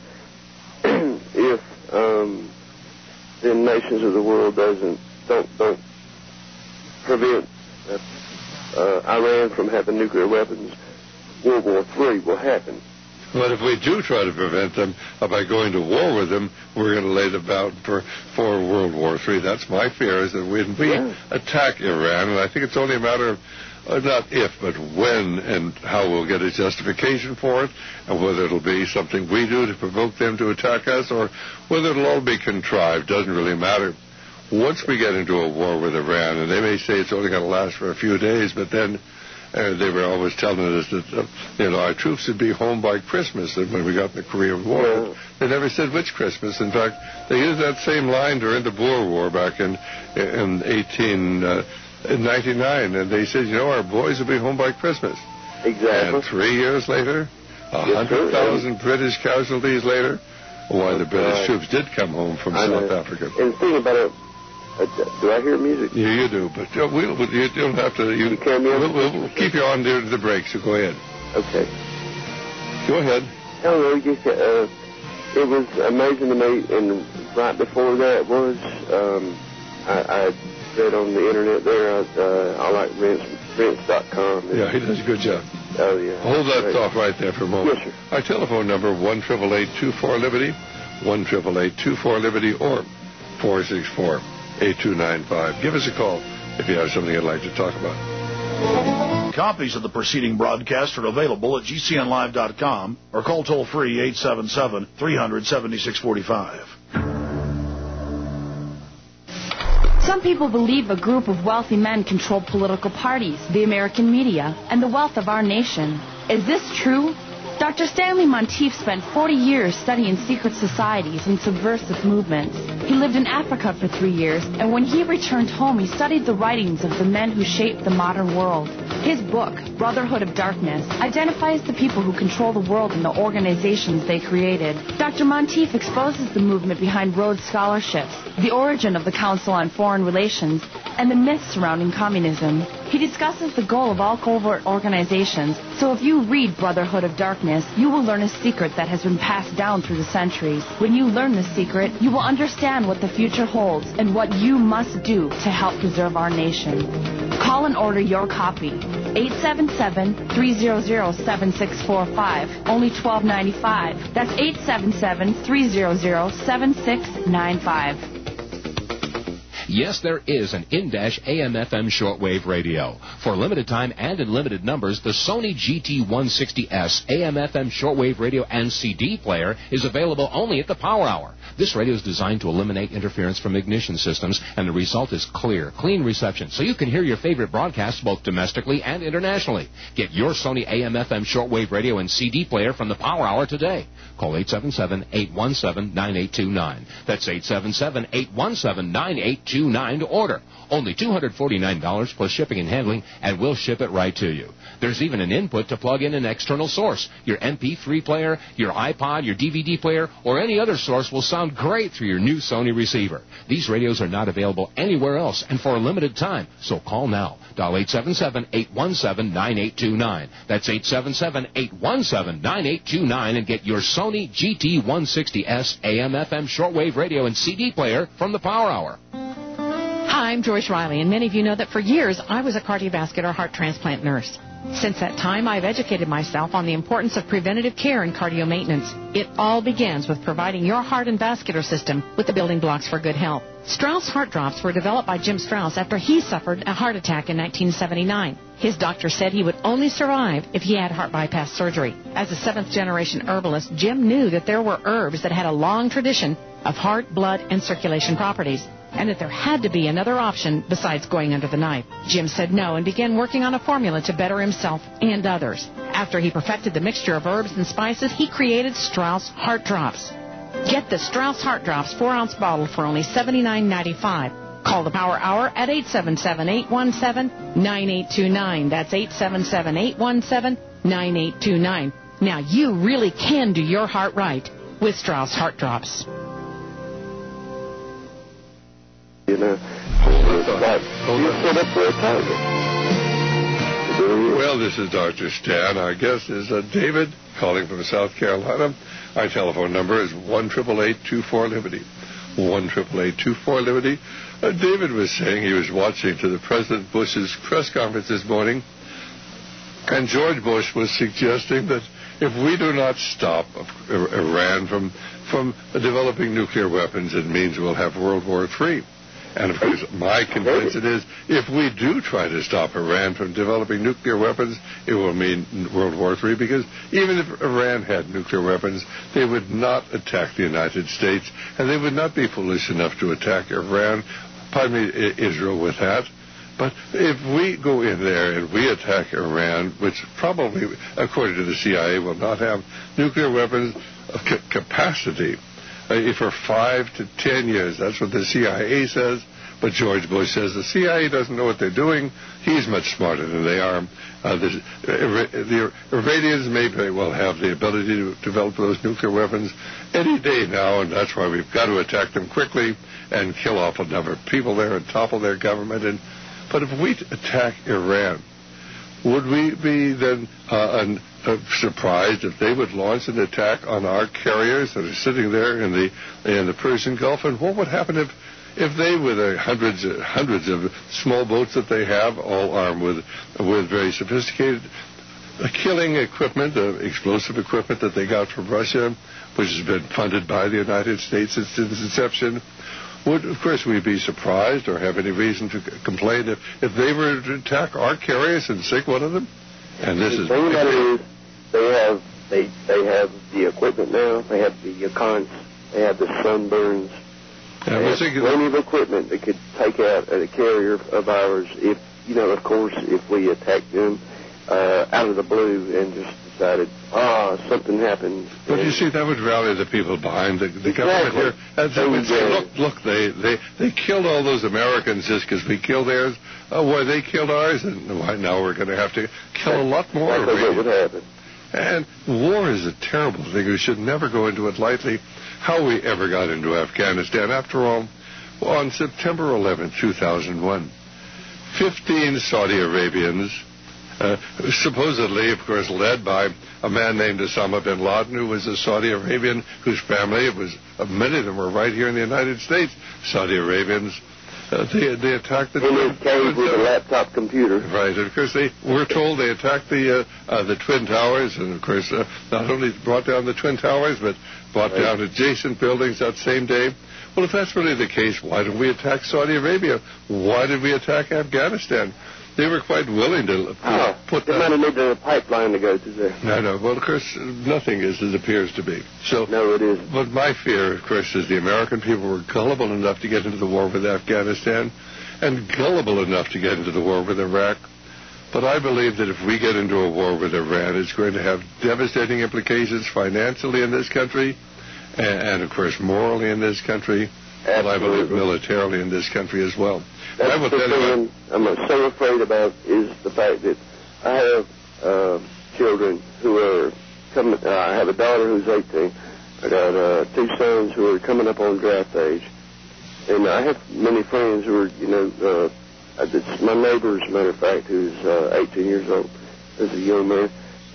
if um, the nations of the world doesn't don't don't prevent uh, Uh, Iran from having nuclear weapons, World War Three will happen. But if we do try to prevent them uh, by going to war with them, we're going to lay the bound for, for World War Three. That's my fear, is that when we yeah. attack Iran, and I think it's only a matter of uh, not if, but when and how we'll get a justification for it, and whether it'll be something we do to provoke them to attack us, or whether it'll all be contrived. Doesn't really matter. Once we get into a war with Iran, and they may say it's only going to last for a few days, but then Uh, they were always telling us that, uh, you know, our troops would be home by Christmas. And when we got in the Korean War, Yeah. they never said which Christmas. In fact, they used that same line during the Boer War back in in eighteen ninety-nine, and they said, you know, our boys will be home by Christmas. Exactly. And three years later, a Yes, hundred sir. thousand British casualties later, why the British right. troops did come home from I South know. Africa. And the thing about it, uh, do I hear music? Yeah, you do, but uh, we'll, we you don't have to. You, You carry me we'll, over? we'll, we'll keep you on there to the break, so go ahead. Okay. Go ahead. Hello, just, uh, it was amazing to me, and right before that was, um, I, I read on the internet there, uh, I like Vince, Vince dot com. Yeah, he does a good job. Oh, yeah. Hold that Great. thought right there for a moment. Yes, sir. Our telephone number, one eight eight eight, two four, Liberty, one eight eight eight, two four, Liberty, or four six four, eight two nine five. Give us a call if you have something you'd like to talk about. Copies of the preceding broadcast are available at G C N live dot com or call toll-free eight seven seven, three hundred, seventy-six forty-five. Some people believe a group of wealthy men control political parties, the American media, and the wealth of our nation. Is this true? Doctor Stanley Monteith spent forty years studying secret societies and subversive movements. He lived in Africa for three years, and when he returned home, he studied the writings of the men who shaped the modern world. His book, Brotherhood of Darkness, identifies the people who control the world and the organizations they created. Doctor Monteith exposes the movement behind Rhodes Scholarships, the origin of the Council on Foreign Relations, and the myths surrounding communism. He discusses the goal of all covert organizations, so if you read Brotherhood of Darkness, you will learn a secret that has been passed down through the centuries. When you learn the secret, you will understand what the future holds and what you must do to help preserve our nation. Call and order your copy. eight seven seven, three hundred, seven six four five. Only twelve ninety-five. That's eight seven seven, three hundred, seven six nine five. Yes, there is an in-dash A M F M shortwave radio. For limited time and in limited numbers, the Sony G T one sixty S A M F M shortwave radio and C D player is available only at the Power Hour. This radio is designed to eliminate interference from ignition systems, and the result is clear, clean reception, so you can hear your favorite broadcasts both domestically and internationally. Get your Sony A M F M shortwave radio and C D player from the Power Hour today. Call eight seven seven, eight one seven, nine eight two nine. That's eight seven seven, eight one seven, nine eight two nine to order. Only two hundred forty-nine dollars plus shipping and handling, and we'll ship it right to you. There's even an input to plug in an external source. Your M P three player, your iPod, your D V D player, or any other source will sound great through your new Sony receiver. These radios are not available anywhere else and for a limited time, so call now. Dial eight seven seven, eight one seven, nine eight two nine. That's eight seven seven, eight one seven, nine eight two nine and get your Sony G T one sixty S A M F M shortwave radio and C D player from the Power Hour. Hi, I'm Joyce Riley, and many of you know that for years I was a cardiovascular heart transplant nurse. Since that time, I've educated myself on the importance of preventative care and cardio maintenance. It all begins with providing your heart and vascular system with the building blocks for good health. Strauss Heart Drops were developed by Jim Strauss after he suffered a heart attack in nineteen seventy-nine. His doctor said he would only survive if he had heart bypass surgery. As a seventh-generation herbalist, Jim knew that there were herbs that had a long tradition of heart, blood, and circulation properties, and that there had to be another option besides going under the knife. Jim said no and began working on a formula to better himself and others. After he perfected the mixture of herbs and spices, he created Strauss Heart Drops. Get the Strauss Heart Drops four-ounce bottle for only seventy-nine ninety-five. Call the Power Hour at eight seven seven, eight one seven, nine eight two nine. That's eight seven seven, eight one seven, nine eight two nine. Now you really can do your heart right with Strauss Heart Drops. You know, that you set up for a target. Well, this is Doctor Stan. Our guest is uh, David, calling from South Carolina. Our telephone number is one eight eight eight, two four, Liberty. one eight eight eight, two four, Liberty. Uh, David was saying he was watching to the President Bush's press conference this morning, and George Bush was suggesting that if we do not stop Iran from, from developing nuclear weapons, it means we'll have World War Three. And, of course, my conviction is if we do try to stop Iran from developing nuclear weapons, it will mean World War Three, because even if Iran had nuclear weapons, they would not attack the United States, and they would not be foolish enough to attack Iran, pardon me, Israel with that. But if we go in there and we attack Iran, which probably, according to the C I A, will not have nuclear weapons of ca- capacity uh, for five to ten years, that's what the C I A says. But George Bush says the C I A doesn't know what they're doing. He's much smarter than they are. Uh, the, the Iranians may very well have the ability to develop those nuclear weapons any day now, and that's why we've got to attack them quickly and kill off a number of people there and topple their government. And but if we attack Iran, would we be then uh, un, uh, surprised if they would launch an attack on our carriers that are sitting there in the in the Persian Gulf? And what would happen if If they, with the hundreds, hundreds of small boats that they have, all armed with with very sophisticated uh, killing equipment, uh, explosive equipment that they got from Russia, which has been funded by the United States since its inception, would, of course, we be surprised or have any reason to c- complain if, if they were to attack our carriers and sink one of them? And this the is... thing about it is they have, they, they have the equipment now, they have the Yukons, they have the Sunburns. Yeah, There's plenty of equipment that could take out a carrier of ours if, you know, of course, if we attacked them uh, out of the blue and just decided, ah, something happened. But you see, that would rally the people behind the, the Exactly. government here. And they would say, Yeah. look, look, they, they, they killed all those Americans just because we killed theirs. Oh, why, they killed ours? And why, now we're going to have to kill a lot more. That's what would happen. And war is a terrible thing. We should never go into it lightly. How we ever got into Afghanistan, after all, on September eleventh, two thousand one, fifteen Saudi Arabians, uh, supposedly, of course, led by a man named Osama bin Laden, who was a Saudi Arabian whose family, it was uh, many of them were right here in the United States, Saudi Arabians. Uh, they, they attacked the... In his cave with a laptop computer. Right, and of course they were told they attacked the uh, uh, the Twin Towers, and of course uh, not only brought down the Twin Towers, but brought right. down adjacent buildings that same day. Well, if that's really the case, why did we attack Saudi Arabia? Why did we attack Afghanistan? They were quite willing to oh, put they that... might have needed a pipeline to go to there. No, no. Well, of course, nothing is as it appears to be. So, no, it isn't. But my fear, of course, is the American people were gullible enough to get into the war with Afghanistan and gullible enough to get into the war with Iraq. But I believe that if we get into a war with Iran, it's going to have devastating implications financially in this country and, and of course, morally in this country. Absolutely. And I believe militarily in this country as well. That's I will the tell thing you I'm so afraid about is the fact that I have uh, children who are coming. Uh, I have a daughter who's eighteen. I got uh, two sons who are coming up on draft age, and I have many friends who are, you know, uh, it's my neighbor, as a matter of fact, who's uh, eighteen years old, as a young man.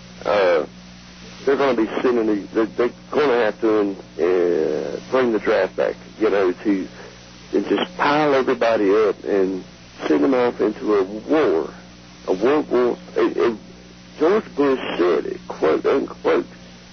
Uh, they're going to be sending. The, they're, they're going to have to uh, bring the draft back, you know, to. And just pile everybody up and send them off into a war, a world war. It, it, George Bush said it, quote unquote,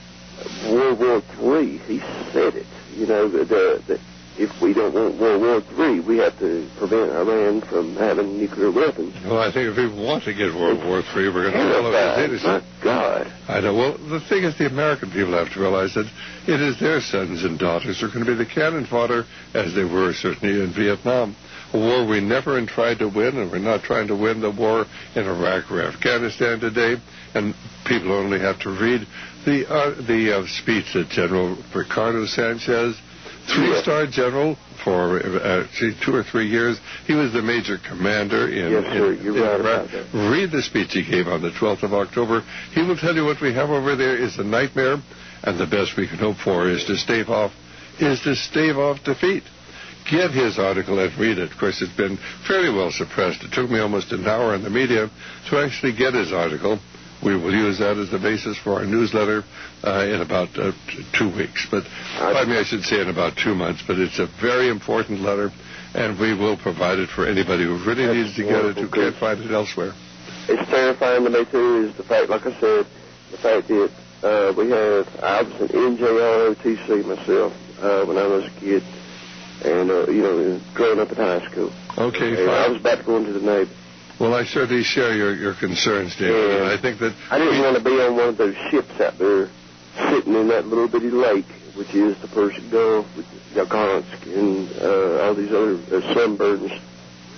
World War Three. He said it. You know, the, the, the, if we don't want World War Three, we have to prevent Iran from having nuclear weapons. Well, I think if we want to get World War Three, we're going to follow his My God. I know. Well, the thing is, the American people have to realize that it is their sons and daughters who are going to be the cannon fodder, as they were certainly in Vietnam. A war we never tried to win, and we're not trying to win the war in Iraq or Afghanistan today. And people only have to read the uh, the uh, speech that General Ricardo Sanchez, three-star general for uh, two or three years. He was the major commander in, yes, sir. in, You're in right Iraq. about that. Read the speech he gave on the twelfth of October. He will tell you what we have over there is a nightmare, and the best we can hope for is to stave off is to stave off defeat. Get his article and read it. Of course, it's been fairly well suppressed. It took me almost an hour in the media to actually get his article. We will use that as the basis for our newsletter uh, in about uh, t- two weeks. But I mean, I should say in about two months. But it's a very important letter, and we will provide it for anybody who really That's needs to get it who can't find it elsewhere. It's terrifying to me, too, is the fact, like I said, the fact that uh, we have, I was an N J R O T C myself uh, when I was a kid, and, uh, you know, growing up in high school. Okay, and fine. I was about to go into the Navy. Well, I certainly share your, your concerns, David. Yeah. And I think that I didn't want to be on one of those ships out there sitting in that little bitty lake, which is the Persian Gulf, with Yakansk and uh, all these other uh, sunburns.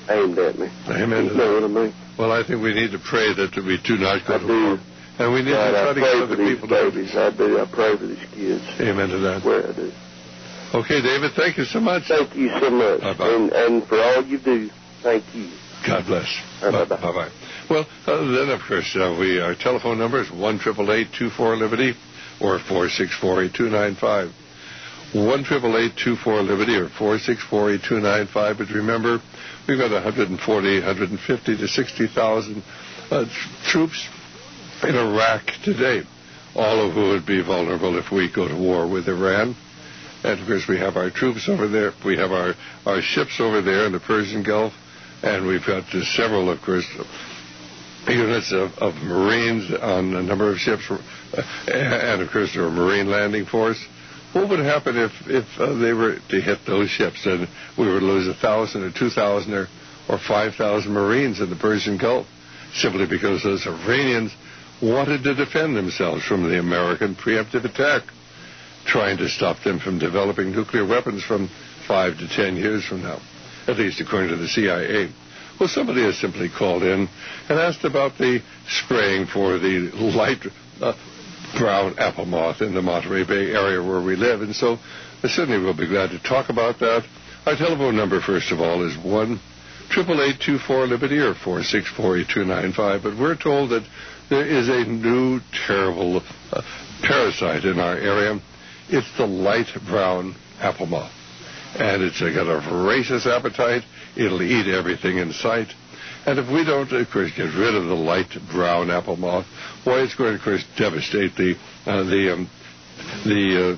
aimed at me. Amen. You know what I mean? Well, I think we need to pray that we do not go I to do. war. And we need God, to try I to pray get for other these people babies. to... I do. I pray for these kids. Amen to that. Where I do. Okay, David, thank you so much. Thank you so much. Bye-bye. And, and for all you do, thank you. God bless. Bye-bye. Bye-bye. Well, uh, then, of course, uh, we our telephone number is one eight eight eight, two four, Liberty or four six four, eight two nine five. one eight eight eight, two four, Liberty or four six four, eight two nine five. But remember, we've got one forty, one fifty to sixty thousand uh, troops in Iraq today, all of who would be vulnerable if we go to war with Iran. And, of course, we have our troops over there. We have our, our ships over there in the Persian Gulf. And we've got uh, several, of course, units of, of Marines on a number of ships. Uh, and, of course, our Marine landing force. What would happen if, if uh, they were to hit those ships and we were to lose one thousand or two thousand or, or five thousand Marines in the Persian Gulf simply because those Iranians wanted to defend themselves from the American preemptive attack, trying to stop them from developing nuclear weapons from five to ten years from now, at least according to the C I A. Well, somebody has simply called in and asked about the spraying for the light uh, brown apple moth in the Monterey Bay area where we live, and so uh, certainly we'll be glad to talk about that. Our telephone number, first of all, is one eight eight eight, two four, Liberty or four six four, eight two nine five, but we're told that there is a new terrible uh, parasite in our area. It's the light brown apple moth, and it's got a voracious appetite. It'll eat everything in sight. And if we don't, of course, get rid of the light brown apple moth, why, it's going to, of course, devastate the uh, the um, the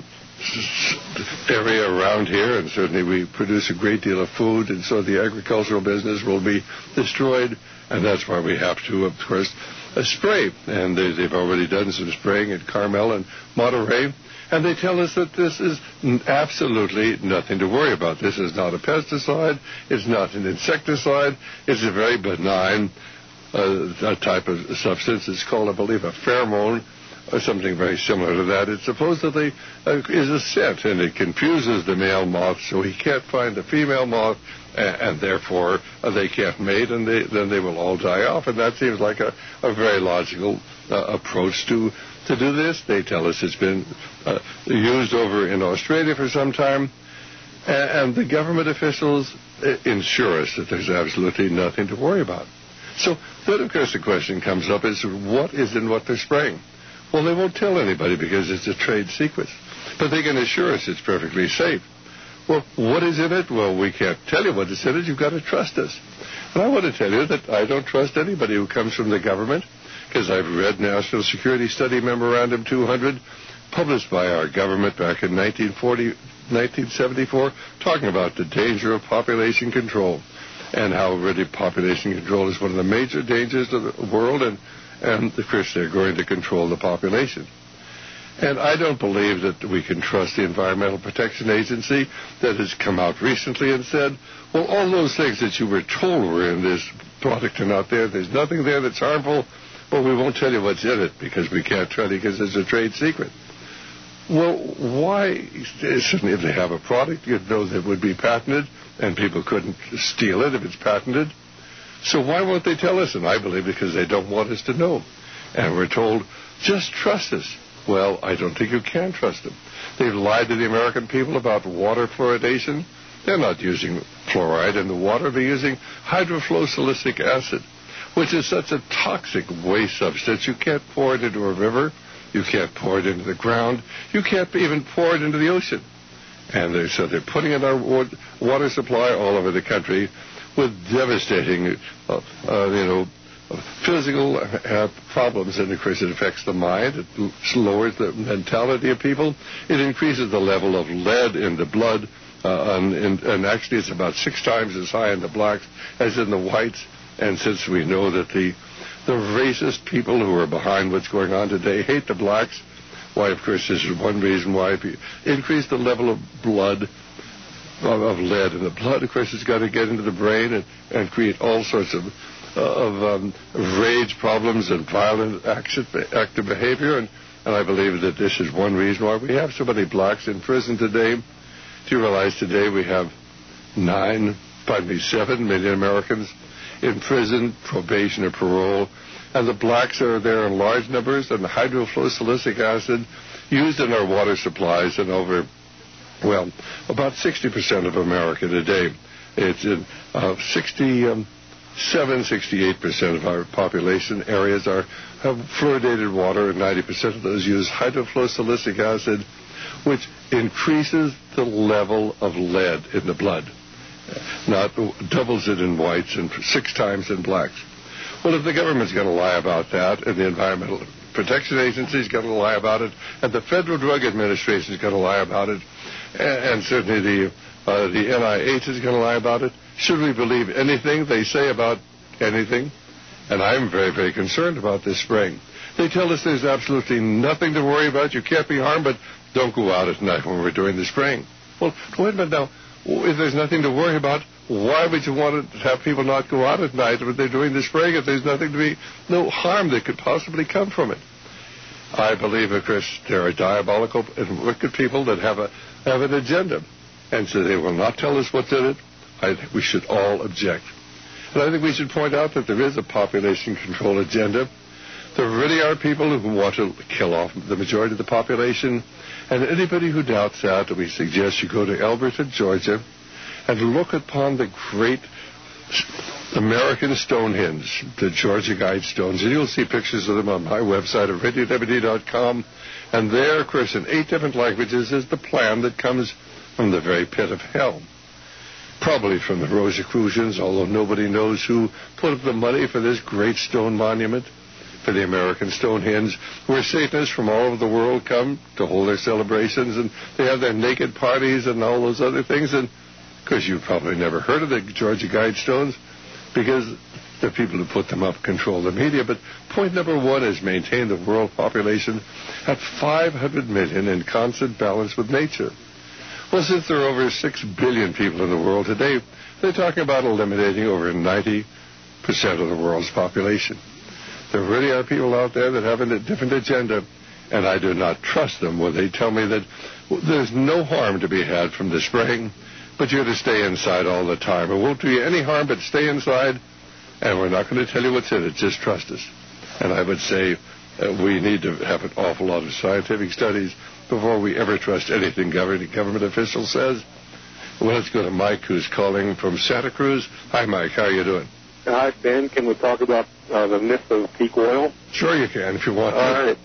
uh, area around here. And certainly we produce a great deal of food, and so the agricultural business will be destroyed. And that's why we have to, of course, uh, spray. And they, they've already done some spraying at Carmel and Monterey. And they tell us that this is absolutely nothing to worry about. This is not a pesticide. It's not an insecticide. It's a very benign uh, type of substance. It's called, I believe, a pheromone or something very similar to that. It supposedly uh, is a scent, and it confuses the male moth, so he can't find the female moth, and, and therefore uh, they can't mate, and they, then they will all die off. And that seems like a, a very logical uh, approach to to do this. They tell us it's been uh, used over in Australia for some time, and, and the government officials uh, ensure us that there's absolutely nothing to worry about. So then, of course, the question comes up is, what is in what they're spraying? Well, they won't tell anybody because it's a trade secret, but they can assure us it's perfectly safe. Well, what is in it? Well, we can't tell you what is in it. You've got to trust us. And I want to tell you that I don't trust anybody who comes from the government, because I've read National Security Study Memorandum two hundred, published by our government back in nineteen forty, nineteen seventy-four, talking about the danger of population control and how really population control is one of the major dangers of the world, and, and of course they're going to control the population. And I don't believe that we can trust the Environmental Protection Agency that has come out recently and said, well, all those things that you were told were in this product are not there. There's nothing there that's harmful. Well, we won't tell you what's in it because we can't tell you because it's a trade secret. Well, why, certainly if they have a product, you'd know that it would be patented and people couldn't steal it if it's patented. So why won't they tell us? And I believe because they don't want us to know. And we're told, just trust us. Well, I don't think you can trust them. They've lied to the American people about water fluoridation. They're not using fluoride in the water. They're using hydrofluosilicic acid, which is such a toxic waste substance. You can't pour it into a river. You can't pour it into the ground. You can't even pour it into the ocean. And they're, so they're putting in our water supply all over the country with devastating, uh, uh, you know, physical uh, problems. And, of course, it affects the mind. It lowers the mentality of people. It increases the level of lead in the blood. Uh, and, and, and actually it's about six times as high in the blacks as in the whites. And since we know that the the racist people who are behind what's going on today hate the blacks, why, of course, this is one reason why if you increase the level of blood, of, of lead in the blood, of course, it's got to get into the brain and, and create all sorts of, uh, of um, rage problems and violent action, active behavior. And, and I believe that this is one reason why we have so many blacks in prison today. Do you realize today we have nine pardon me, seven million Americans in prison, probation, or parole. And the blacks are there in large numbers, and the hydrofluosilicic acid used in our water supplies and over, well, about sixty percent of America today. It's in uh, sixty-seven, sixty-eight percent of our population areas are have fluoridated water, and ninety percent of those use hydrofluosilicic acid, which increases the level of lead in the blood. Not doubles it in whites and six times in blacks. Well, if the government's going to lie about that, and the Environmental Protection Agency is going to lie about it, and the Federal Drug Administration is going to lie about it, and, and certainly the uh, the N I H is going to lie about it, should we believe anything they say about anything? And I'm very, very concerned about this spraying. They tell us there's absolutely nothing to worry about. You can't be harmed, but don't go out at night when we're doing the spraying. Well, wait a minute now. If there's nothing to worry about, why would you want to have people not go out at night when they're doing the spraying if there's nothing to be, no harm that could possibly come from it? I believe, of course, there are diabolical and wicked people that have a have an agenda, and so they will not tell us what's in it. I think we should all object. And I think we should point out that there is a population control agenda. There really are people who want to kill off the majority of the population. And anybody who doubts that, we suggest you go to Alberta, Georgia, and look upon the great American Stonehenge, the Georgia Guidestones. And you'll see pictures of them on my website at radio w d dot com. And there, of course, in eight different languages, is the plan that comes from the very pit of hell. Probably from the Rosicrucians, although nobody knows who put up the money for this great stone monument, for the American Stonehenge, where Satanists from all over the world come to hold their celebrations, and they have their naked parties and all those other things. And, of course, you've probably never heard of the Georgia Guidestones, because the people who put them up control the media. But point number one is maintain the world population at five hundred million in constant balance with nature. Well, since there are over six billion people in the world today, they're talking about eliminating over ninety percent of the world's population. There really are people out there that have a different agenda, and I do not trust them when they tell me that there's no harm to be had from the spraying, but you're to stay inside all the time. It won't do you any harm, but stay inside, and we're not going to tell you what's in it. Just trust us. And I would say uh, we need to have an awful lot of scientific studies before we ever trust anything government, government official says. Well, let's go to Mike, who's calling from Santa Cruz. Hi, Mike. How are you doing? Hi, Ben. Can we talk about uh, the myth of peak oil? Sure you can, if you want. All right.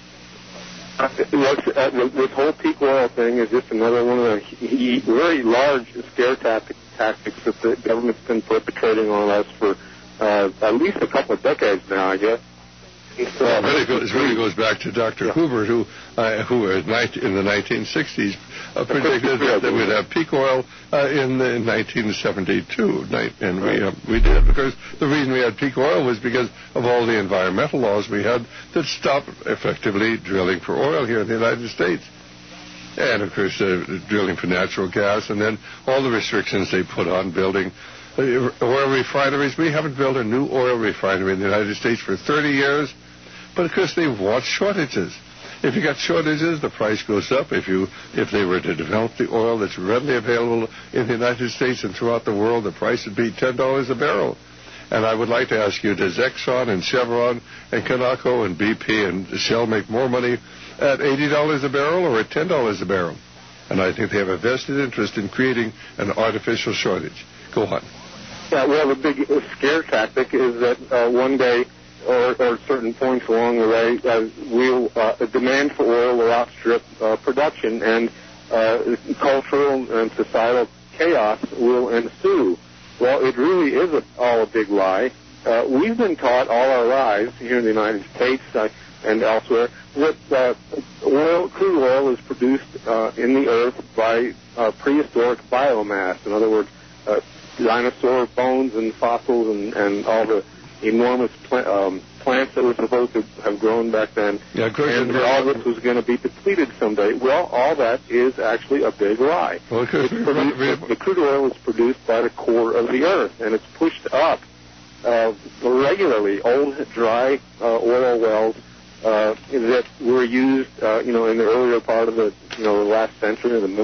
Uh, uh, this whole peak oil thing is just another one of the very large scare tactic, tactics that the government's been perpetrating on us for uh, at least a couple of decades now, I guess. So, well, it really goes, it really goes back to Doctor Yeah. Hoover, who, uh, who in the nineteen sixties uh, predicted that, that we'd have peak oil uh, in, in nineteen seventy-two, and we uh, we did, because the reason we had peak oil was because of all the environmental laws we had that stopped effectively drilling for oil here in the United States. And, of course, uh, drilling for natural gas, and then all the restrictions they put on building uh, oil refineries. We haven't built a new oil refinery in the United States for thirty years. But, of course, they want shortages. If you got shortages, the price goes up. If you, if they were to develop the oil that's readily available in the United States and throughout the world, the price would be ten dollars a barrel. And I would like to ask you, does Exxon and Chevron and Conoco and B P and Shell make more money at eighty dollars a barrel or at ten dollars a barrel? And I think they have a vested interest in creating an artificial shortage. Go on. Yeah, well, the big scare tactic is that uh, one day, Or, or certain points along the way, uh, we'll, uh, the demand for oil will outstrip uh, production, and uh, cultural and societal chaos will ensue. Well, it really is a, all a big lie. Uh, we've been taught all our lives here in the United States uh, and elsewhere that uh, oil, crude oil is produced uh, in the earth by uh, prehistoric biomass. In other words, uh, dinosaur bones and fossils and, and all the enormous plant, um, plants that were supposed to have grown back then, yeah, and all this was going to be depleted someday. Well, all that is actually a big lie. Well, it's produced, the crude oil is produced by the core of the earth, and it's pushed up uh, regularly. Old, dry uh, oil wells uh, that were used, uh, you know, in the earlier part of the, you know, the last century, in the middle,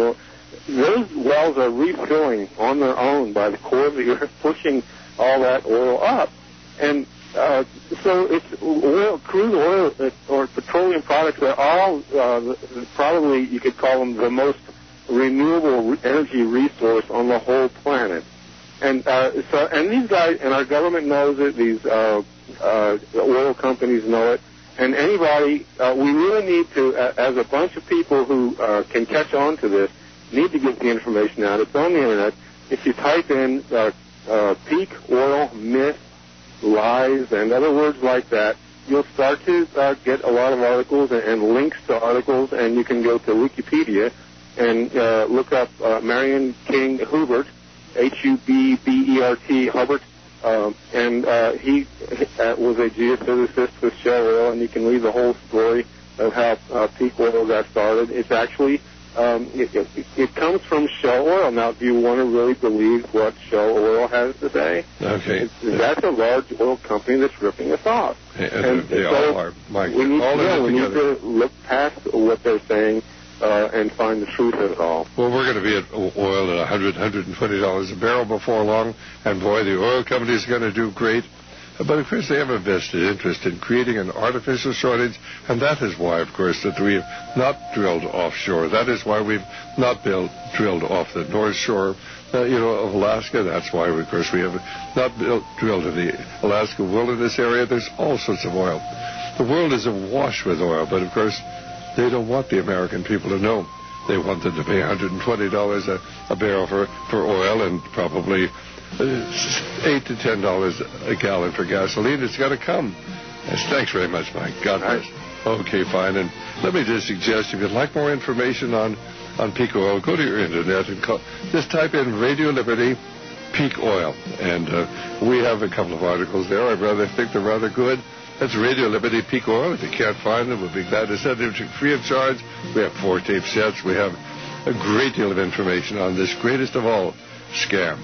those wells are refilling on their own by the core of the earth, pushing all that oil up. And uh, so it's oil, crude oil or petroleum products are all uh, probably, you could call them, the most renewable energy resource on the whole planet. And uh, so, and these guys, and our government knows it, these uh, uh, oil companies know it, and anybody, uh, we really need to, uh, as a bunch of people who uh, can catch on to this, need to get the information out. It's on the Internet. If you type in uh, uh, peak oil myth, lies, and other words like that, you'll start to uh, get a lot of articles and, and links to articles, and you can go to Wikipedia and uh, look up uh, Marion King Hubert, H U B B E R T, Hubbard, um, and uh, he uh, was a geophysicist with Shell Oil, and you can read the whole story of how uh, peak oil got started. It's actually, um, it, it, it comes from Shell Oil. Now, do you want to really believe what Shell Oil has to say? Okay. It's, that's a large oil company that's ripping us off. And, and they so all are, Mike. we need, all yeah, we need together. to look past what they're saying Uh, and find the truth of it all. Well, we're going to be at oil at one hundred dollars, one hundred twenty dollars a barrel before long, and boy, the oil companies are going to do great. But, of course, they have a vested interest in creating an artificial shortage, and that is why, of course, that we have not drilled offshore. That is why we've not built, drilled off the North Shore, uh, you know, of Alaska. That's why, of course, we have not built, drilled in the Alaska wilderness area. There's all sorts of oil. The world is awash with oil, but, of course, they don't want the American people to know. They want them to pay one hundred twenty dollars a, a barrel for, for oil and probably uh, eight to ten dollars a gallon for gasoline. It's got to come. Yes, thanks very much, Mike. God bless. Okay, fine. And let me just suggest, if you'd like more information on, on peak oil, go to your Internet and call, just type in Radio Liberty Peak Oil. And uh, we have a couple of articles there. I rather think they're rather good. That's Radio Liberty Peak Oil. If you can't find them, we'll be glad to send them to you free of charge. We have four tape sets. We have a great deal of information on this greatest of all scam.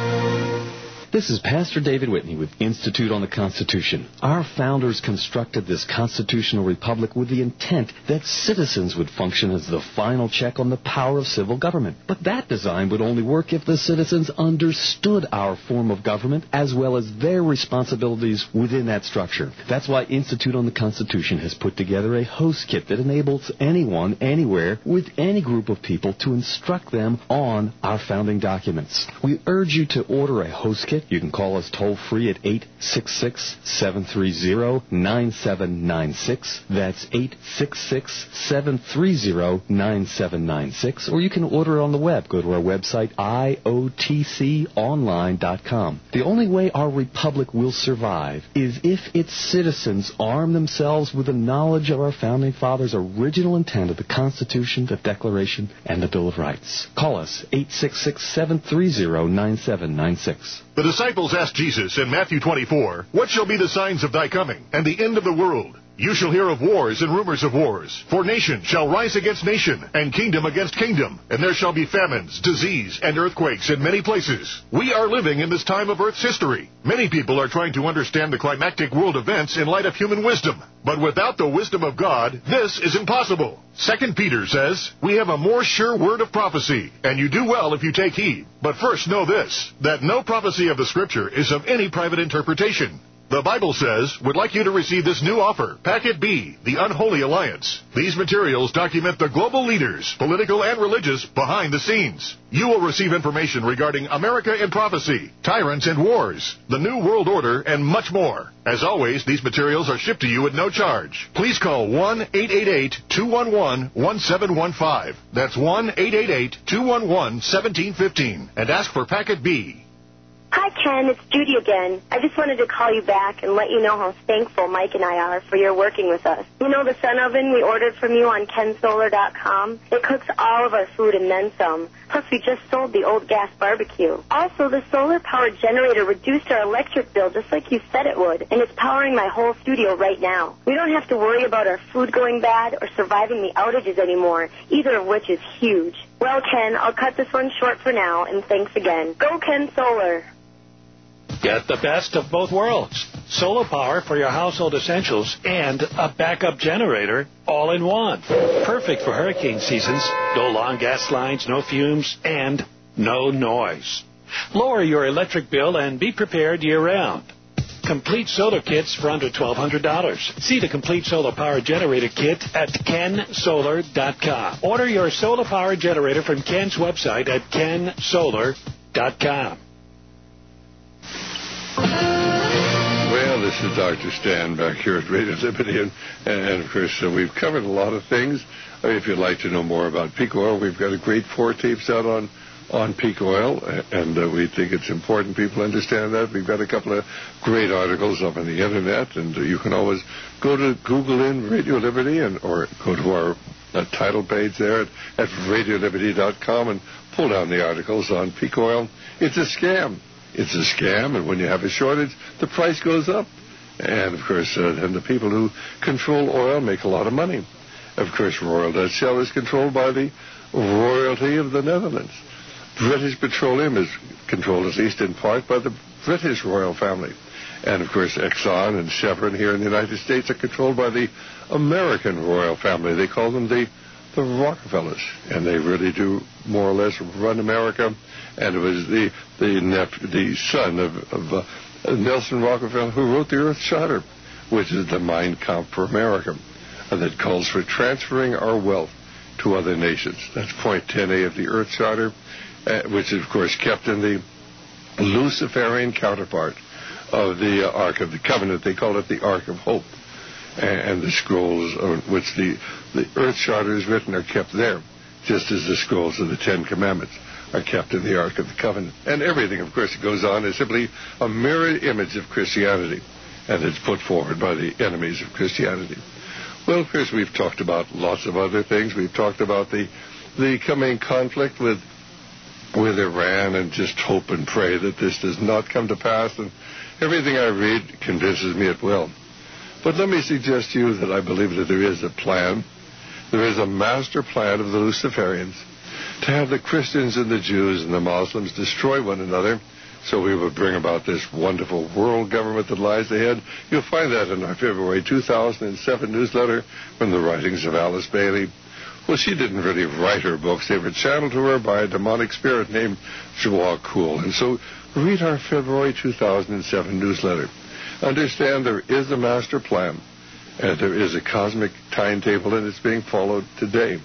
This is Pastor David Whitney with Institute on the Constitution. Our founders constructed this constitutional republic with the intent that citizens would function as the final check on the power of civil government. But that design would only work if the citizens understood our form of government as well as their responsibilities within that structure. That's why Institute on the Constitution has put together a host kit that enables anyone, anywhere, with any group of people to instruct them on our founding documents. We urge you to order a host kit. You can call us toll-free at eight six six, seven three zero, nine seven nine six. That's eight six six, seven three zero, nine seven nine six. Or you can order it on the web. Go to our website, I O T C online dot com. The only way our republic will survive is if its citizens arm themselves with the knowledge of our founding fathers' original intent of the Constitution, the Declaration, and the Bill of Rights. Call us, eight six six, seven three zero, nine seven nine six. The disciples asked Jesus in Matthew twenty-four, "What shall be the signs of thy coming, and the end of the world? You shall hear of wars and rumors of wars. For nation shall rise against nation, and kingdom against kingdom. And there shall be famines, disease, and earthquakes in many places." We are living in this time of Earth's history. Many people are trying to understand the climactic world events in light of human wisdom. But without the wisdom of God, this is impossible. Second Peter says, "We have a more sure word of prophecy, and you do well if you take heed. But first know this, that no prophecy of the Scripture is of any private interpretation." The Bible says, would like you to receive this new offer, Packet B, The Unholy Alliance. These materials document the global leaders, political and religious, behind the scenes. You will receive information regarding America in prophecy, tyrants and wars, the New World Order, and much more. As always, these materials are shipped to you at no charge. Please call one eight eight eight, two one one, one seven one five. That's one eight eight eight, two one one, one seven one five and ask for Packet B. Hi, Ken. It's Judy again. I just wanted to call you back and let you know how thankful Mike and I are for your working with us. You know the sun oven we ordered from you on ken solar dot com? It cooks all of our food and then some. Plus, we just sold the old gas barbecue. Also, the solar-powered generator reduced our electric bill just like you said it would, and it's powering my whole studio right now. We don't have to worry about our food going bad or surviving the outages anymore, either of which is huge. Well, Ken, I'll cut this one short for now, and thanks again. Go Ken Solar. Get the best of both worlds. solar power for your household essentials, and a backup generator all in one. Perfect for hurricane seasons. No long gas lines, no fumes, and no noise. Lower your electric bill and be prepared year-round. Complete solar kits for under twelve hundred dollars. See the Complete Solar Power Generator Kit at ken solar dot com. Order your solar power generator from Ken's website at ken solar dot com. Well, this is Doctor Stan back here at Radio Liberty, and, and of course, uh, we've covered a lot of things. Uh, if you'd like to know more about peak oil, we've got a great four tapes out on on peak oil, and uh, we think it's important people understand that. We've got a couple of great articles up on the internet, and uh, you can always go to Google in Radio Liberty and or go to our uh, title page there at, at radio liberty dot com and pull down the articles on peak oil. It's a scam. It's a scam, and when you have a shortage, the price goes up. And, of course, uh, and the people who control oil make a lot of money. Of course, Royal Dutch Shell is controlled by the royalty of the Netherlands. British Petroleum is controlled, at least in part, by the British royal family. And, of course, Exxon and Chevron here in the United States are controlled by the American royal family. They call them the, the Rockefellers, and they really do more or less run America. And it was the the, nep- the son of, of uh, Nelson Rockefeller who wrote the Earth Charter, which is the Mein Kampf for America, and that calls for transferring our wealth to other nations. That's point ten A of the Earth Charter, uh, which is, of course, kept in the Luciferian counterpart of the uh, Ark of the Covenant. They call it the Ark of Hope. And, and the scrolls on which the, the Earth Charter is written are kept there, just as the scrolls of the Ten Commandments are kept in the Ark of the Covenant. And everything, of course, that goes on is simply a mirror image of Christianity, and it's put forward by the enemies of Christianity. Well, of course, we've talked about lots of other things. We've talked about the the coming conflict with with Iran, and just hope and pray that this does not come to pass. And everything I read convinces me it will. But let me suggest to you that I believe that there is a plan. There is a master plan of the Luciferians to have the Christians and the Jews and the Muslims destroy one another, so we would bring about this wonderful world government that lies ahead. You'll find that in our February two thousand seven newsletter from the writings of Alice Bailey. Well, she didn't really write her books. They were channeled to her by a demonic spirit named Joa Cool. And so read our February two thousand seven newsletter. Understand there is a master plan, and there is a cosmic timetable, and it's being followed today.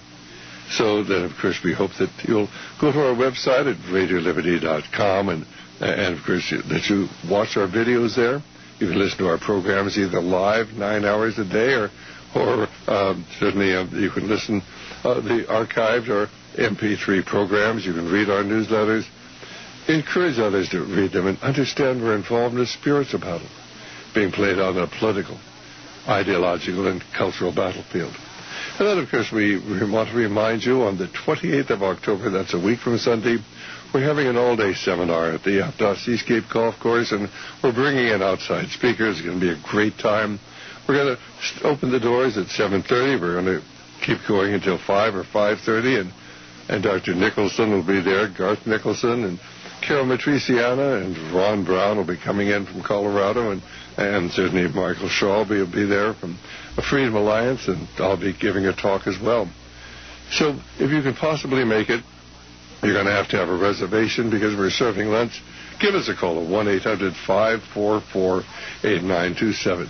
So then, of course, we hope that you'll go to our website at radio liberty dot com, and, and of course, that you watch our videos there. You can listen to our programs either live, nine hours a day, or, or um, certainly um, you can listen uh, the archived or M P three programs. You can read our newsletters. Encourage others to read them and understand we're involved in a spiritual battle being played on a political, ideological, and cultural battlefield. And then, of course, we, we want to remind you on the twenty-eighth of October, that's a week from Sunday, we're having an all-day seminar at the Aptos Seascape Golf Course, and we're bringing in outside speakers. It's going to be a great time. We're going to open the doors at seven thirty. We're going to keep going until five or five thirty, and, and Doctor Nicholson will be there, Garth Nicholson, and Carol Matriciana, and Ron Brown will be coming in from Colorado, and And certainly Michael Shaw will be there from the Freedom Alliance, and I'll be giving a talk as well. So if you can possibly make it, you're going to have to have a reservation because we're serving lunch. Give us a call at one eight hundred five four four eight nine two seven.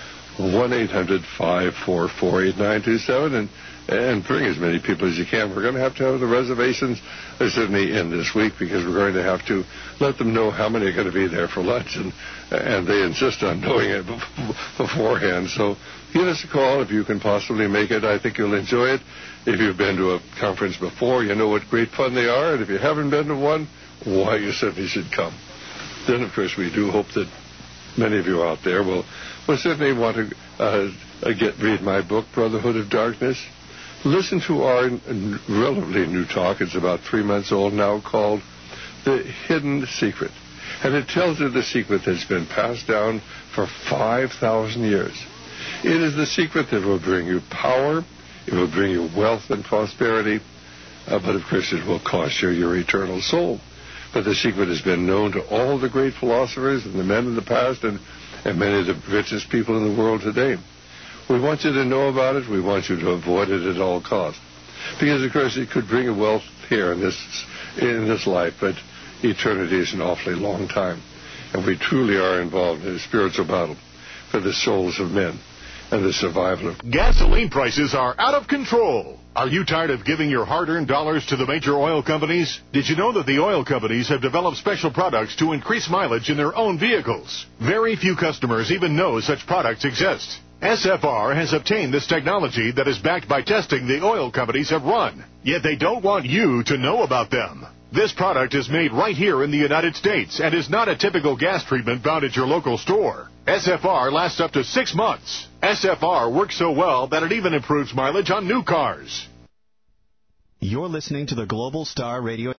one eight hundred five four four eight nine two seven, and and bring as many people as you can. We're going to have to have the reservations uh, certainly in this week because we're going to have to let them know how many are going to be there for lunch, and and they insist on knowing it beforehand. So give us a call if you can possibly make it. I think you'll enjoy it. If you've been to a conference before, you know what great fun they are, and if you haven't been to one, why, you certainly should come. Then, of course, we do hope that many of you out there will, will certainly want to uh, get read my book, Brotherhood of Darkness. Listen to our relatively new talk. It's about three months old now, called The Hidden Secret. And it tells you the secret that's been passed down for five thousand years. It is the secret that will bring you power, it will bring you wealth and prosperity, uh, but of course it will cost you your eternal soul. But the secret has been known to all the great philosophers and the men in the past and, and many of the richest people in the world today. We want you to know about it. We want you to avoid it at all costs. Because, of course, it could bring a wealth here in this, in this life, but eternity is an awfully long time. And we truly are involved in a spiritual battle for the souls of men and the survival of... Gasoline prices are out of control. Are you tired of giving your hard-earned dollars to the major oil companies? Did you know that the oil companies have developed special products to increase mileage in their own vehicles? Very few customers even know such products exist. S F R has obtained this technology that is backed by testing the oil companies have run, yet they don't want you to know about them. This product is made right here in the United States and is not a typical gas treatment found at your local store. S F R lasts up to six months. S F R works so well that it even improves mileage on new cars. You're listening to the Global Star Radio.